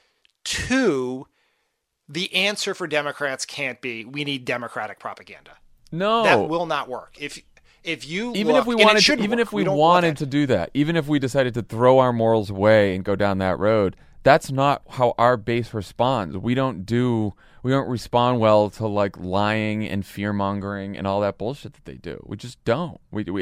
two, the answer for Democrats can't be we need Democratic propaganda. No, that will not work. If you even if we wanted to do that, even if we decided to throw our morals away and go down that road, that's not how our base responds. We don't respond well to like lying and fear mongering and all that bullshit that they do. We just don't.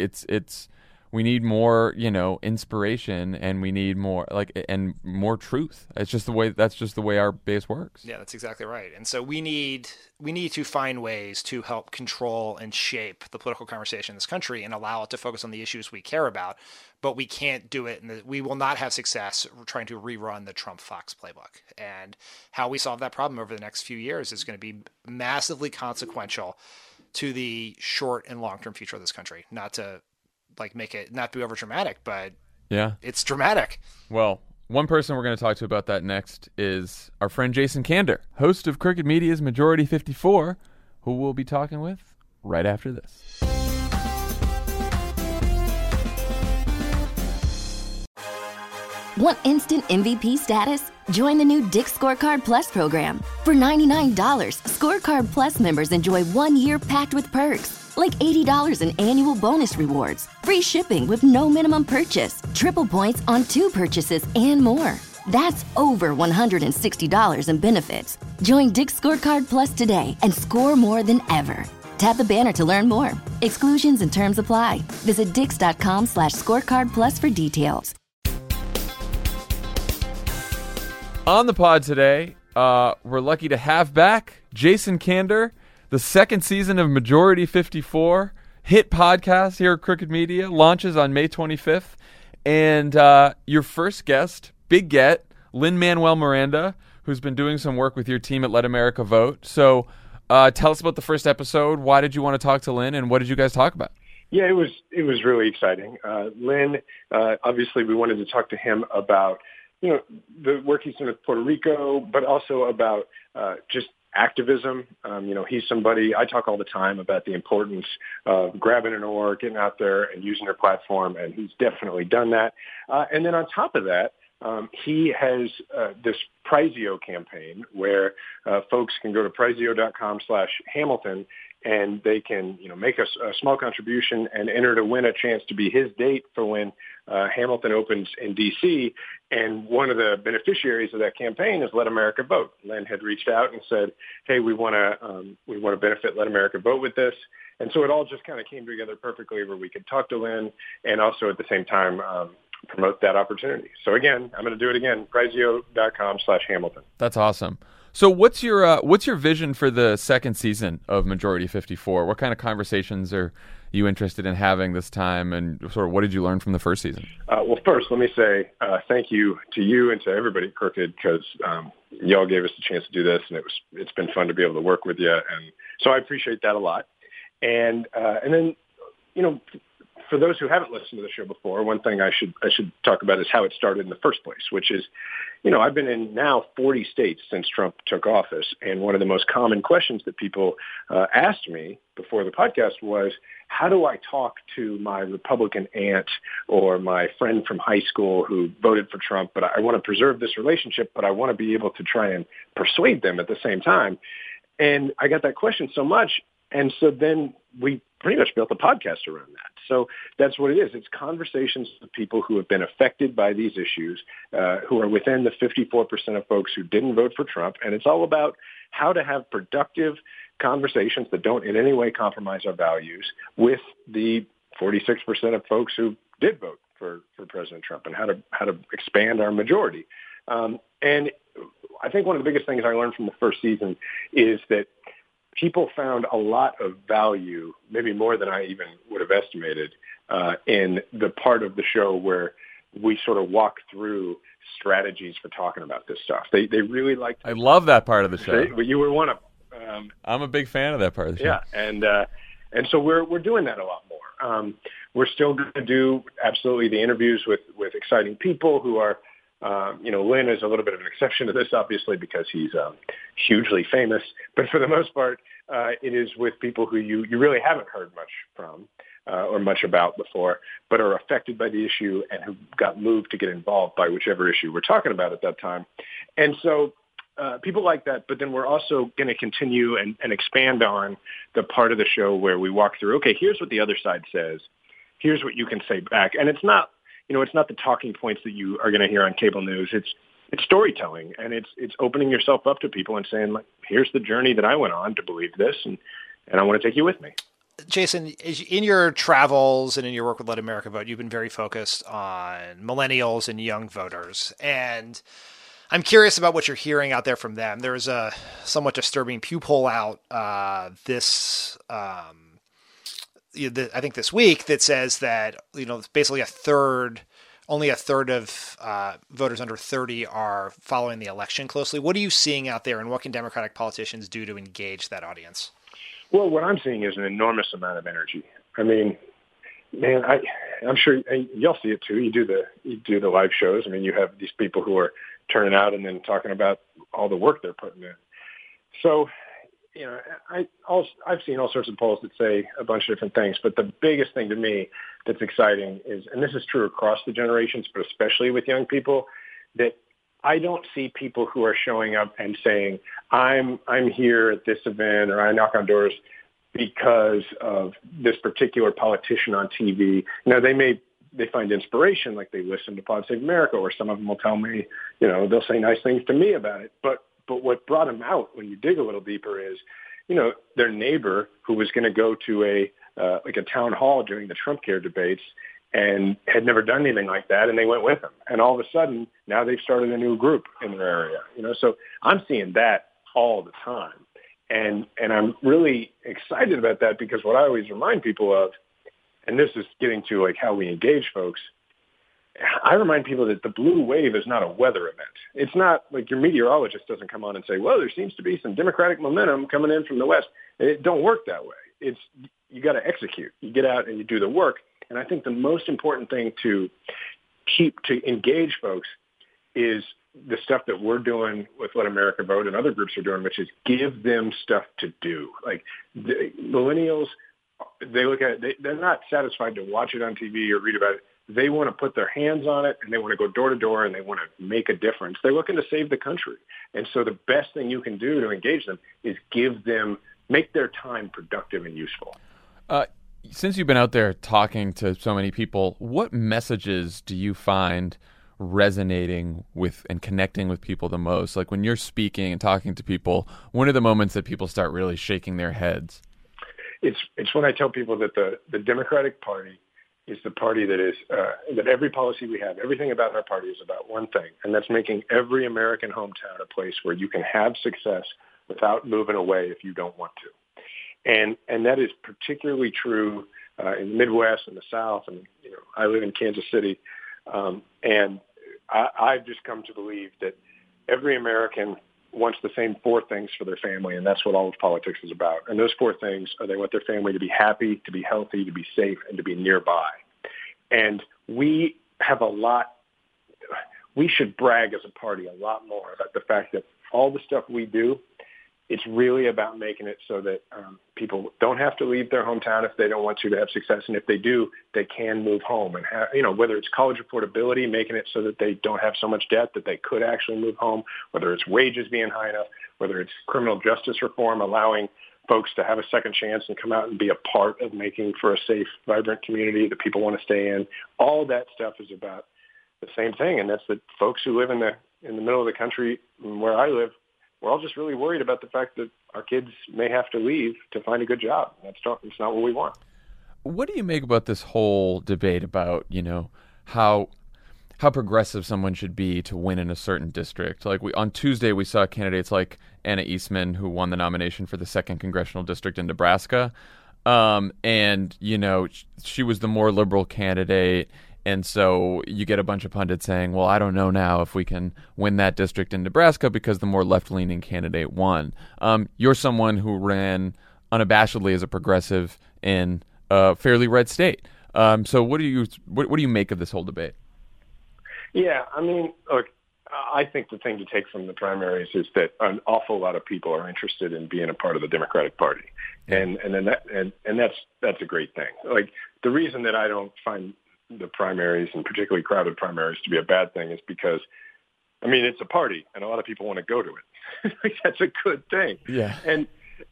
We need more, inspiration, and we need more and more truth. That's just the way our base works. Yeah, that's exactly right. And so we need to find ways to help control and shape the political conversation in this country and allow it to focus on the issues we care about. But we can't do it, and we will not have success trying to rerun the Trump-Fox playbook. And how we solve that problem over the next few years is going to be massively consequential to the short and long-term future of this country. Not to make it not be over dramatic, but yeah, it's dramatic. Well, one person we're going to talk to about that next is our friend Jason Kander, host of Crooked Media's Majority 54, who we'll be talking with right after this. Want instant MVP status? Join the new Dick's Scorecard Plus program. For $99, Scorecard Plus members enjoy 1 year packed with perks, like $80 in annual bonus rewards, free shipping with no minimum purchase, triple points on 2 purchases, and more. That's over $160 in benefits. Join Dick's Scorecard Plus today and score more than ever. Tap the banner to learn more. Exclusions and terms apply. Visit dix.com/scorecard plus for details. On the pod today, we're lucky to have back Jason Kander. The second season of Majority 54, hit podcast here at Crooked Media, launches on May 25th. And your first guest, big get, Lin-Manuel Miranda, who's been doing some work with your team at Let America Vote. So tell us about the first episode. Why did you want to talk to Lin, and what did you guys talk about? Yeah, it was really exciting. Lin, obviously we wanted to talk to him about the work he's doing with Puerto Rico, but also about just activism. He's somebody, I talk all the time about the importance of grabbing an oar, getting out there and using their platform, and he's definitely done that. And then on top of that, he has this Prizeo campaign where folks can go to Prizeo.com/Hamilton, and they can, make a small contribution and enter to win a chance to be his date for when Hamilton opens in D.C. And one of the beneficiaries of that campaign is Let America Vote. Len had reached out and said, "Hey, we want to benefit Let America Vote with this." And so it all just kind of came together perfectly where we could talk to Len and also at the same time promote that opportunity. So again, I'm going to do it again. Prizeo.com/Hamilton. That's awesome. So what's your vision for the second season of Majority 54? What kind of conversations are you interested in having this time, and sort of what did you learn from the first season? Well, first, let me say thank you to you and to everybody at Crooked, because y'all gave us the chance to do this, and it's been fun to be able to work with you, and so I appreciate that a lot. And then for those who haven't listened to the show before, one thing I should talk about is how it started in the first place, which is, I've been in now 40 states since Trump took office. And one of the most common questions that people asked me before the podcast was, how do I talk to my Republican aunt or my friend from high school who voted for Trump, but I want to preserve this relationship, but I want to be able to try and persuade them at the same time? And I got that question so much. And so then we pretty much built a podcast around that. So that's what it is. It's conversations with people who have been affected by these issues, who are within the 54% of folks who didn't vote for Trump. And it's all about how to have productive conversations that don't in any way compromise our values with the 46% of folks who did vote for President Trump, and how to expand our majority. And I think one of the biggest things I learned from the first season is that people found a lot of value, maybe more than I even would have estimated, in the part of the show where we sort of walk through strategies for talking about this stuff. They really liked it. I love that part of the show. You were one of them. I'm a big fan of that part of the show. Yeah, and so we're doing that a lot more. We're still going to do absolutely the interviews with exciting people who are, Lynn is a little bit of an exception to this, obviously, because he's hugely famous. But for the most part, it is with people who you really haven't heard much from or much about before, but are affected by the issue and who got moved to get involved by whichever issue we're talking about at that time. And so people like that, but then we're also going to continue and expand on the part of the show where we walk through, okay, here's what the other side says. Here's what you can say back. And it's not, it's not the talking points that you are going to hear on cable news. It's storytelling, and it's opening yourself up to people and saying, like, here's the journey that I went on to believe this, and I want to take you with me. Jason, in your travels and in your work with Let America Vote, you've been very focused on millennials and young voters. And I'm curious about what you're hearing out there from them. There was a somewhat disturbing Pew poll out I think this week that says that, basically only a third of voters under 30 are following the election closely. What are you seeing out there, and what can Democratic politicians do to engage that audience? Well, what I'm seeing is an enormous amount of energy. I mean, man, I'm sure you'll see it too. You do the live shows. I mean, you have these people who are turning out and then talking about all the work they're putting in. So, I've seen all sorts of polls that say a bunch of different things, but the biggest thing to me that's exciting is, and this is true across the generations, but especially with young people, that I don't see people who are showing up and saying, I'm here at this event, or I knock on doors because of this particular politician on TV. They find inspiration, like they listen to Pod Save America, or some of them will tell me, they'll say nice things to me about it. But what brought them out, when you dig a little deeper, is, their neighbor who was going to go to a town hall during the Trump Care debates and had never done anything like that, and they went with him. And all of a sudden, now they've started a new group in their area. So I'm seeing that all the time. And I'm really excited about that, because what I always remind people of, and this is getting to like how we engage folks, I remind people that the blue wave is not a weather event. It's not like your meteorologist doesn't come on and say, well, there seems to be some Democratic momentum coming in from the West. It don't work that way. You got to execute. You get out and you do the work. And I think the most important thing to engage folks is the stuff that we're doing with Let America Vote and other groups are doing, which is give them stuff to do. Like the millennials, they look at it, they're not satisfied to watch it on TV or read about it. They want to put their hands on it, and they want to go door to door, and they want to make a difference. They're looking to save the country. And so the best thing you can do to engage them is make their time productive and useful. Since you've been out there talking to so many people, what messages do you find resonating with and connecting with people the most? Like when you're speaking and talking to people, when are the moments that people start really shaking their heads? It's when I tell people that the Democratic Party is the party that is that every policy we have, everything about our party is about one thing, and that's making every American hometown a place where you can have success without moving away if you don't want to. And that is particularly true in the Midwest and the South. And I live in Kansas City, and I've just come to believe that every American wants the same four things for their family, and that's what all of politics is about. And those four things are they want their family to be happy, to be healthy, to be safe, and to be nearby. And we have a lot. We should brag as a party a lot more about the fact that all the stuff we do, it's really about making it so that people don't have to leave their hometown if they don't want to have success. And if they do, they can move home and have, whether it's college affordability, making it so that they don't have so much debt that they could actually move home, whether it's wages being high enough, whether it's criminal justice reform, allowing folks to have a second chance and come out and be a part of making for a safe, vibrant community that people want to stay in. All that stuff is about the same thing. And that's that folks who live in the middle of the country where I live, we're all just really worried about the fact that our kids may have to leave to find a good job. It's not what we want. What do you make about this whole debate about, how progressive someone should be to win in a certain district? Like on Tuesday, we saw candidates like Anna Eastman, who won the nomination for the 2nd Congressional District in Nebraska. And, she was the more liberal candidate. And so you get a bunch of pundits saying, well, I don't know now if we can win that district in Nebraska because the more left-leaning candidate won. You're someone who ran unabashedly as a progressive in a fairly red state. So what do you make of this whole debate? Yeah, I mean, look, I think the thing to take from the primaries is that an awful lot of people are interested in being a part of the Democratic Party. And that's a great thing. Like, the reason that I don't find the primaries, and particularly crowded primaries, to be a bad thing is because, I mean, it's a party and a lot of people want to go to it. Like, that's a good thing. Yeah. And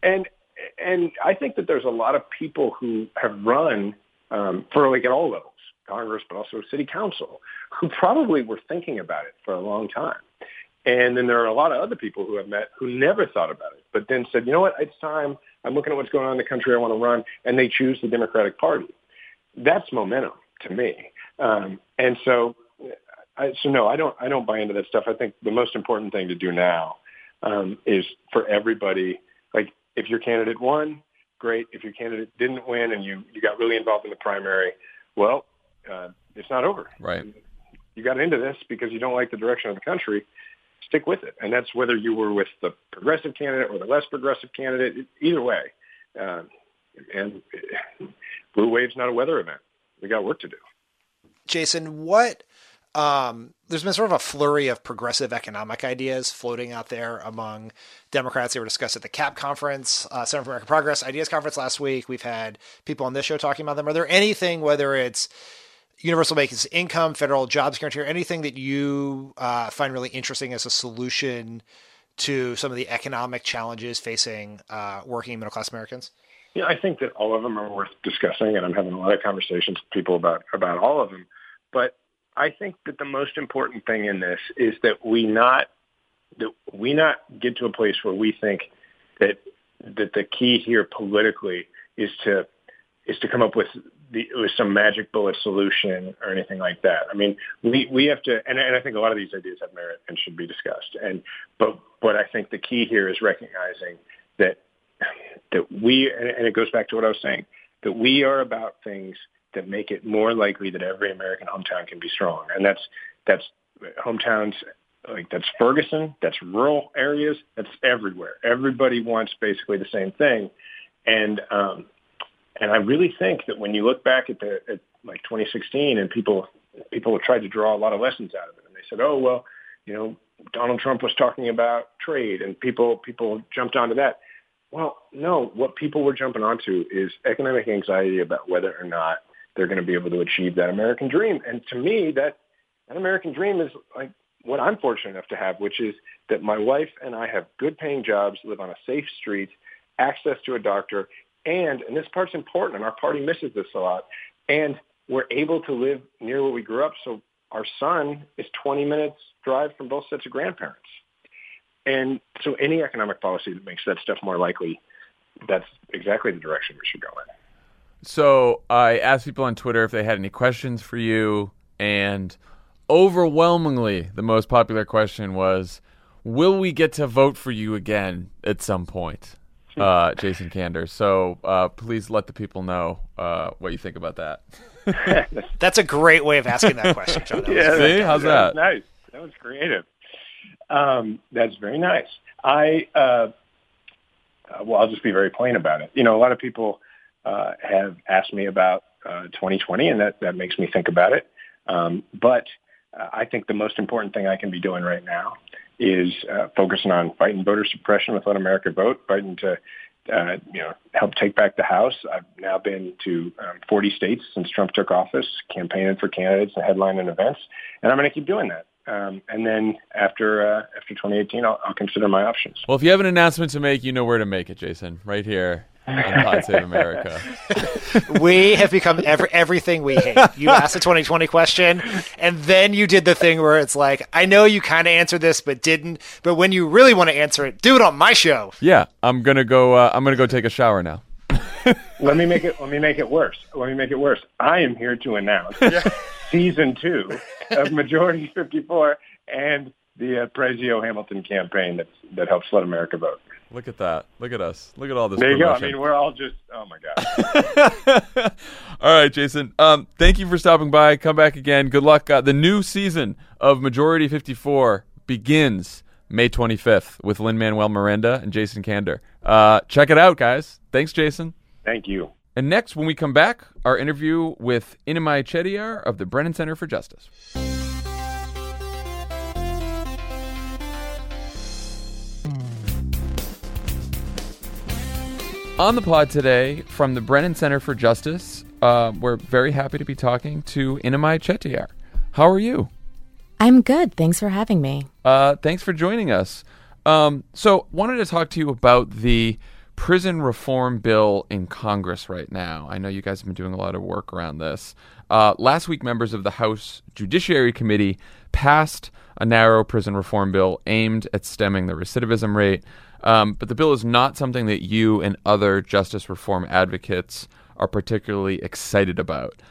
I think that there's a lot of people who have run for at all levels, Congress, but also city council, who probably were thinking about it for a long time. And then there are a lot of other people who I've met who never thought about it, but then said, you know what, it's time. I'm looking at what's going on in the country. I want to run. And they choose the Democratic Party. That's momentum to me. No, I don't buy into that stuff. I think the most important thing to do now is for everybody, like, if your candidate won, great. If your candidate didn't win and you got really involved in the primary, well, it's not over. Right. You got into this because you don't like the direction of the country. Stick with it. And that's whether you were with the progressive candidate or the less progressive candidate, either way. And blue wave's not a weather event. We got work to do. Jason, there's been sort of a flurry of progressive economic ideas floating out there among Democrats. They were discussed at the CAP conference, Center for American Progress Ideas Conference last week. We've had people on this show talking about them. Are there anything, whether it's universal basic income, federal jobs guarantee, or anything that you find really interesting as a solution to some of the economic challenges facing working middle-class Americans? Yeah, I think that all of them are worth discussing, and I'm having a lot of conversations with people about all of them. But I think that the most important thing in this is that we not get to a place where we think that the key here politically is to come up with some magic bullet solution or anything like that. I mean, we have to, and I think a lot of these ideas have merit and should be discussed. But I think the key here is recognizing that we, and it goes back to what I was saying, that we are about things that make it more likely that every American hometown can be strong. And that's hometowns, like that's Ferguson, that's rural areas, that's everywhere. Everybody wants basically the same thing. And I really think that when you look back at 2016 and people have tried to draw a lot of lessons out of it, and they said, oh, well, Donald Trump was talking about trade and people jumped onto that. Well, no, what people were jumping onto is economic anxiety about whether or not they're going to be able to achieve that American dream. And to me, that American dream is like what I'm fortunate enough to have, which is that my wife and I have good paying jobs, live on a safe street, access to a doctor, and this part's important, and our party misses this a lot, and we're able to live near where we grew up. So our son is 20 minutes drive from both sets of grandparents. And so any economic policy that makes that stuff more likely, that's exactly the direction we should go in. So I asked people on Twitter if they had any questions for you, and overwhelmingly the most popular question was, will we get to vote for you again at some point, Jason Kander? So please let the people know what you think about that. That's a great way of asking that question, John. See? How's that? Nice. That was creative. That's very nice. Well, I'll just be very plain about it. A lot of people have asked me about 2020, and that makes me think about it. But I think the most important thing I can be doing right now is focusing on fighting voter suppression with Let America Vote, fighting to help take back the House. I've now been to 40 states since Trump took office, campaigning for candidates and headlining events, and I'm going to keep doing that. And then after 2018, I'll consider my options. Well, if you have an announcement to make, you know where to make it, Jason. Right here on Pod Save America. We have become everything we hate. You asked a 2020 question, and then you did the thing where it's like, I know you kind of answered this, but didn't. But when you really want to answer it, do it on my show. Yeah, I'm gonna go take a shower now. Let me make it worse. I am here to announce season 2 of Majority 54 and the Prezio Hamilton campaign that helps Let America Vote. Look at that. Look at us. Look at all this There you promotion. go. I mean, we're all just, oh my God. All right, Jason. Thank you for stopping by. Come back again. Good luck. The new season of Majority 54 begins May 25th with Lin-Manuel Miranda and Jason Kander. Check it out, guys. Thanks, Jason. Thank you. And next, when we come back, our interview with Inamai Chettiar of the Brennan Center for Justice. On the pod today from the Brennan Center for Justice, we're very happy to be talking to Inamai Chettiar. How are you? I'm good. Thanks for having me. Thanks for joining us. So wanted to talk to you about the prison reform bill in Congress right now. I know you guys have been doing a lot of work around this. Last week, members of the House Judiciary Committee passed a narrow prison reform bill aimed at stemming the recidivism rate. But the bill is not something that you and other justice reform advocates are particularly excited about.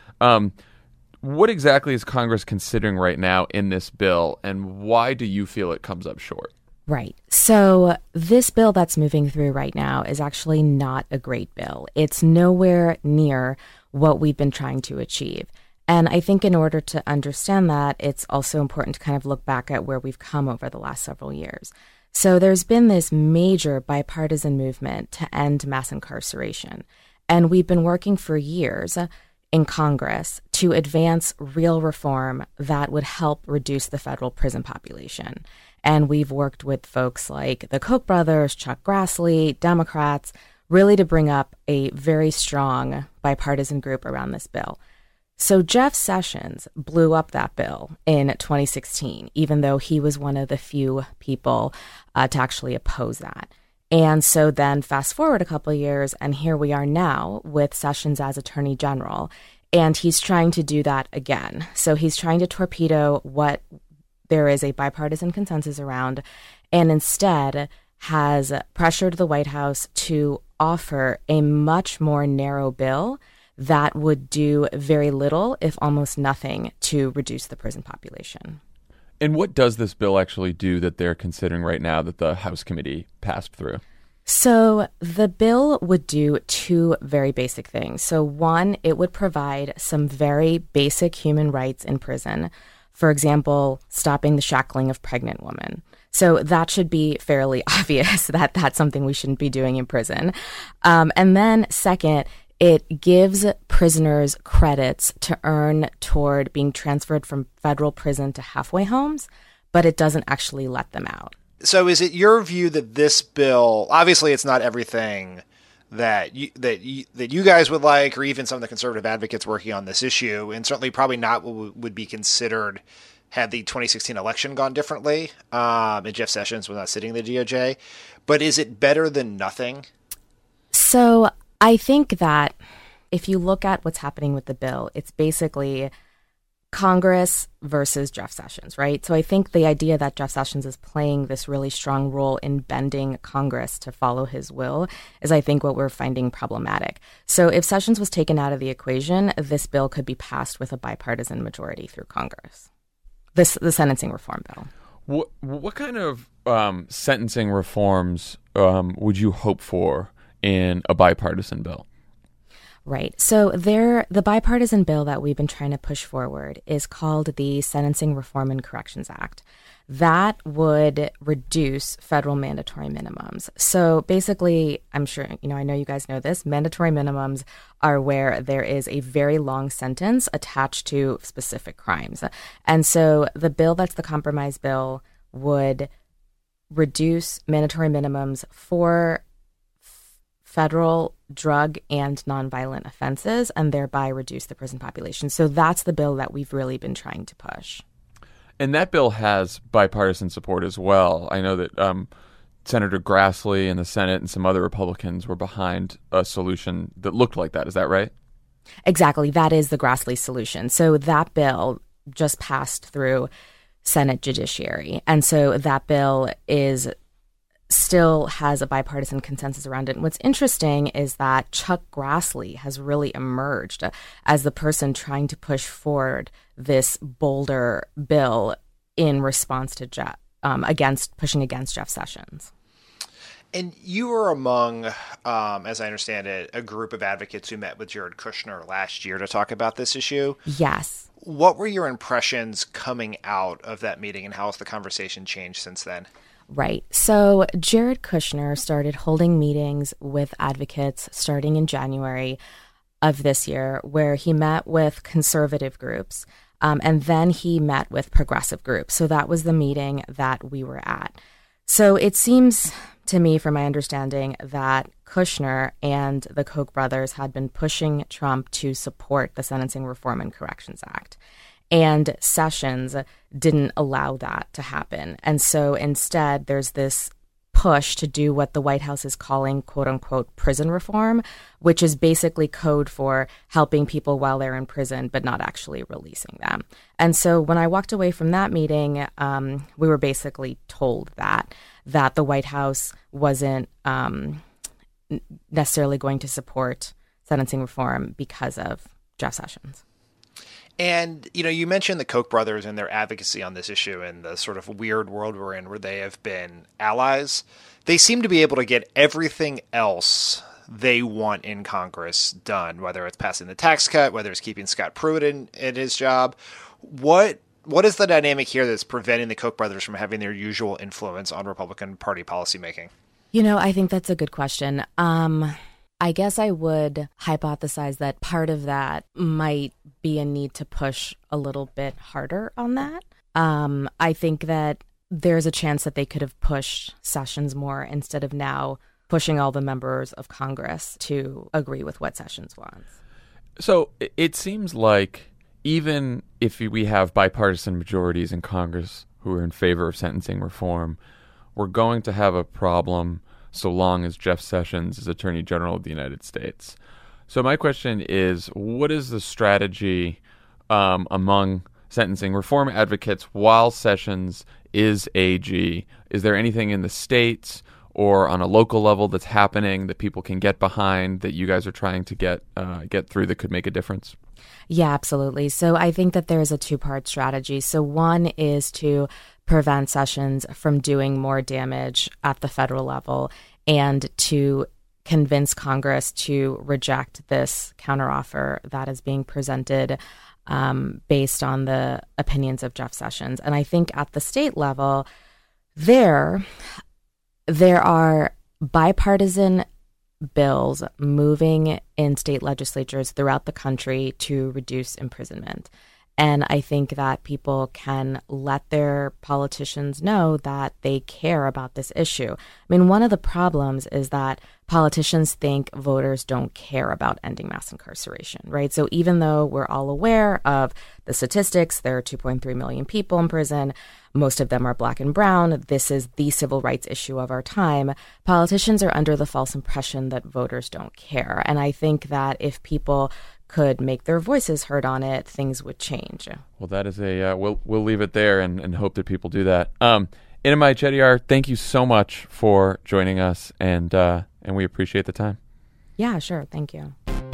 What exactly is Congress considering right now in this bill, and why do you feel it comes up short? Right. So this bill that's moving through right now is actually not a great bill. It's nowhere near what we've been trying to achieve. And I think in order to understand that, it's also important to kind of look back at where we've come over the last several years. So there's been this major bipartisan movement to end mass incarceration. And we've been working for years in Congress to advance real reform that would help reduce the federal prison population. And we've worked with folks like the Koch brothers, Chuck Grassley, Democrats, really to bring up a very strong bipartisan group around this bill. So Jeff Sessions blew up that bill in 2016, even though he was one of the few people to actually oppose that. And so then fast forward a couple of years, and here we are now with Sessions as Attorney General, and he's trying to do that again. So he's trying to torpedo what there is a bipartisan consensus around, and instead has pressured the White House to offer a much more narrow bill that would do very little, if almost nothing, to reduce the prison population. And what does this bill actually do that they're considering right now that the House committee passed through? So the bill would do two very basic things. So one, it would provide some very basic human rights in prison. For example, stopping the shackling of pregnant women. So that should be fairly obvious that that's something we shouldn't be doing in prison. And then second, it gives prisoners credits to earn toward being transferred from federal prison to halfway homes, but it doesn't actually let them out. So is it your view that this bill, obviously it's not everything that you guys would like, or even some of the conservative advocates working on this issue, and certainly probably not what would be considered had the 2016 election gone differently, and Jeff Sessions was not sitting in the DOJ, but is it better than nothing? So I think that if you look at what's happening with the bill, it's basically Congress versus Jeff Sessions, right? So I think the idea that Jeff Sessions is playing this really strong role in bending Congress to follow his will is, I think, what we're finding problematic. So if Sessions was taken out of the equation, this bill could be passed with a bipartisan majority through Congress. The sentencing reform bill. What kind of sentencing reforms would you hope for in a bipartisan bill? Right. So the bipartisan bill that we've been trying to push forward is called the Sentencing Reform and Corrections Act. that would reduce federal mandatory minimums. So basically, I'm sure, I know you guys know this, mandatory minimums are where there is a very long sentence attached to specific crimes. And so the bill that's the compromise bill would reduce mandatory minimums for federal drug and nonviolent offenses and thereby reduce the prison population. So that's the bill that we've really been trying to push. And that bill has bipartisan support as well. I know that Senator Grassley in the Senate and some other Republicans were behind a solution that looked like that. Is that right? Exactly. That is the Grassley solution. So that bill just passed through Senate Judiciary. And so that bill still has a bipartisan consensus around it. And what's interesting is that Chuck Grassley has really emerged as the person trying to push forward this bolder bill in response to pushing against Jeff Sessions. And you were among, as I understand it, a group of advocates who met with Jared Kushner last year to talk about this issue. Yes. What were your impressions coming out of that meeting, and how has the conversation changed since then? Right. So Jared Kushner started holding meetings with advocates starting in January of this year, where he met with conservative groups, and then he met with progressive groups. So that was the meeting that we were at. So it seems to me, from my understanding, that Kushner and the Koch brothers had been pushing Trump to support the Sentencing Reform and Corrections Act. And Sessions didn't allow that to happen. And so instead, there's this push to do what the White House is calling, quote unquote, prison reform, which is basically code for helping people while they're in prison, but not actually releasing them. And so when I walked away from that meeting, we were basically told that the White House wasn't necessarily going to support sentencing reform because of Jeff Sessions. And, you mentioned the Koch brothers and their advocacy on this issue and the sort of weird world we're in where they have been allies. They seem to be able to get everything else they want in Congress done, whether it's passing the tax cut, whether it's keeping Scott Pruitt in his job. What is the dynamic here that's preventing the Koch brothers from having their usual influence on Republican Party policymaking? I think that's a good question. I guess I would hypothesize that part of that might be a need to push a little bit harder on that. I think that there's a chance that they could have pushed Sessions more instead of now pushing all the members of Congress to agree with what Sessions wants. So it seems like even if we have bipartisan majorities in Congress who are in favor of sentencing reform, we're going to have a problem so long as Jeff Sessions is Attorney General of the United States. So my question is, what is the strategy among sentencing reform advocates while Sessions is AG? Is there anything in the states or on a local level that's happening that people can get behind that you guys are trying to get through that could make a difference? Yeah, absolutely. So I think that there's a two-part strategy. So one is to prevent Sessions from doing more damage at the federal level and to convince Congress to reject this counteroffer that is being presented based on the opinions of Jeff Sessions. And I think at the state level, there are bipartisan bills moving in state legislatures throughout the country to reduce imprisonment. And I think that people can let their politicians know that they care about this issue. I mean, one of the problems is that politicians think voters don't care about ending mass incarceration, right? So even though we're all aware of the statistics, there are 2.3 million people in prison, most of them are Black and brown, this is the civil rights issue of our time, politicians are under the false impression that voters don't care. And I think that if people could make their voices heard on it, things would change. Well, that is we'll leave it there and hope that people do that. Inamai Chettiar, thank you so much for joining us, and we appreciate the time. Yeah, sure. Thank you.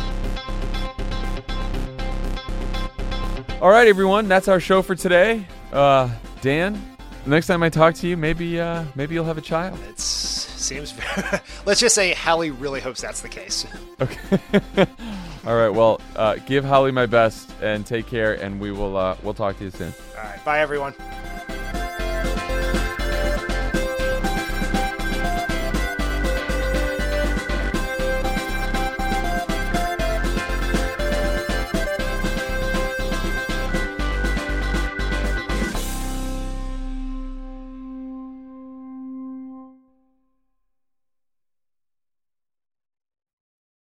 All right, everyone, that's our show for today. Dan, the next time I talk to you, maybe you'll have a child. It seems. Let's just say Hallie really hopes that's the case. Okay. All right. Well, give Holly my best and take care, and we'll talk to you soon. All right. Bye, everyone.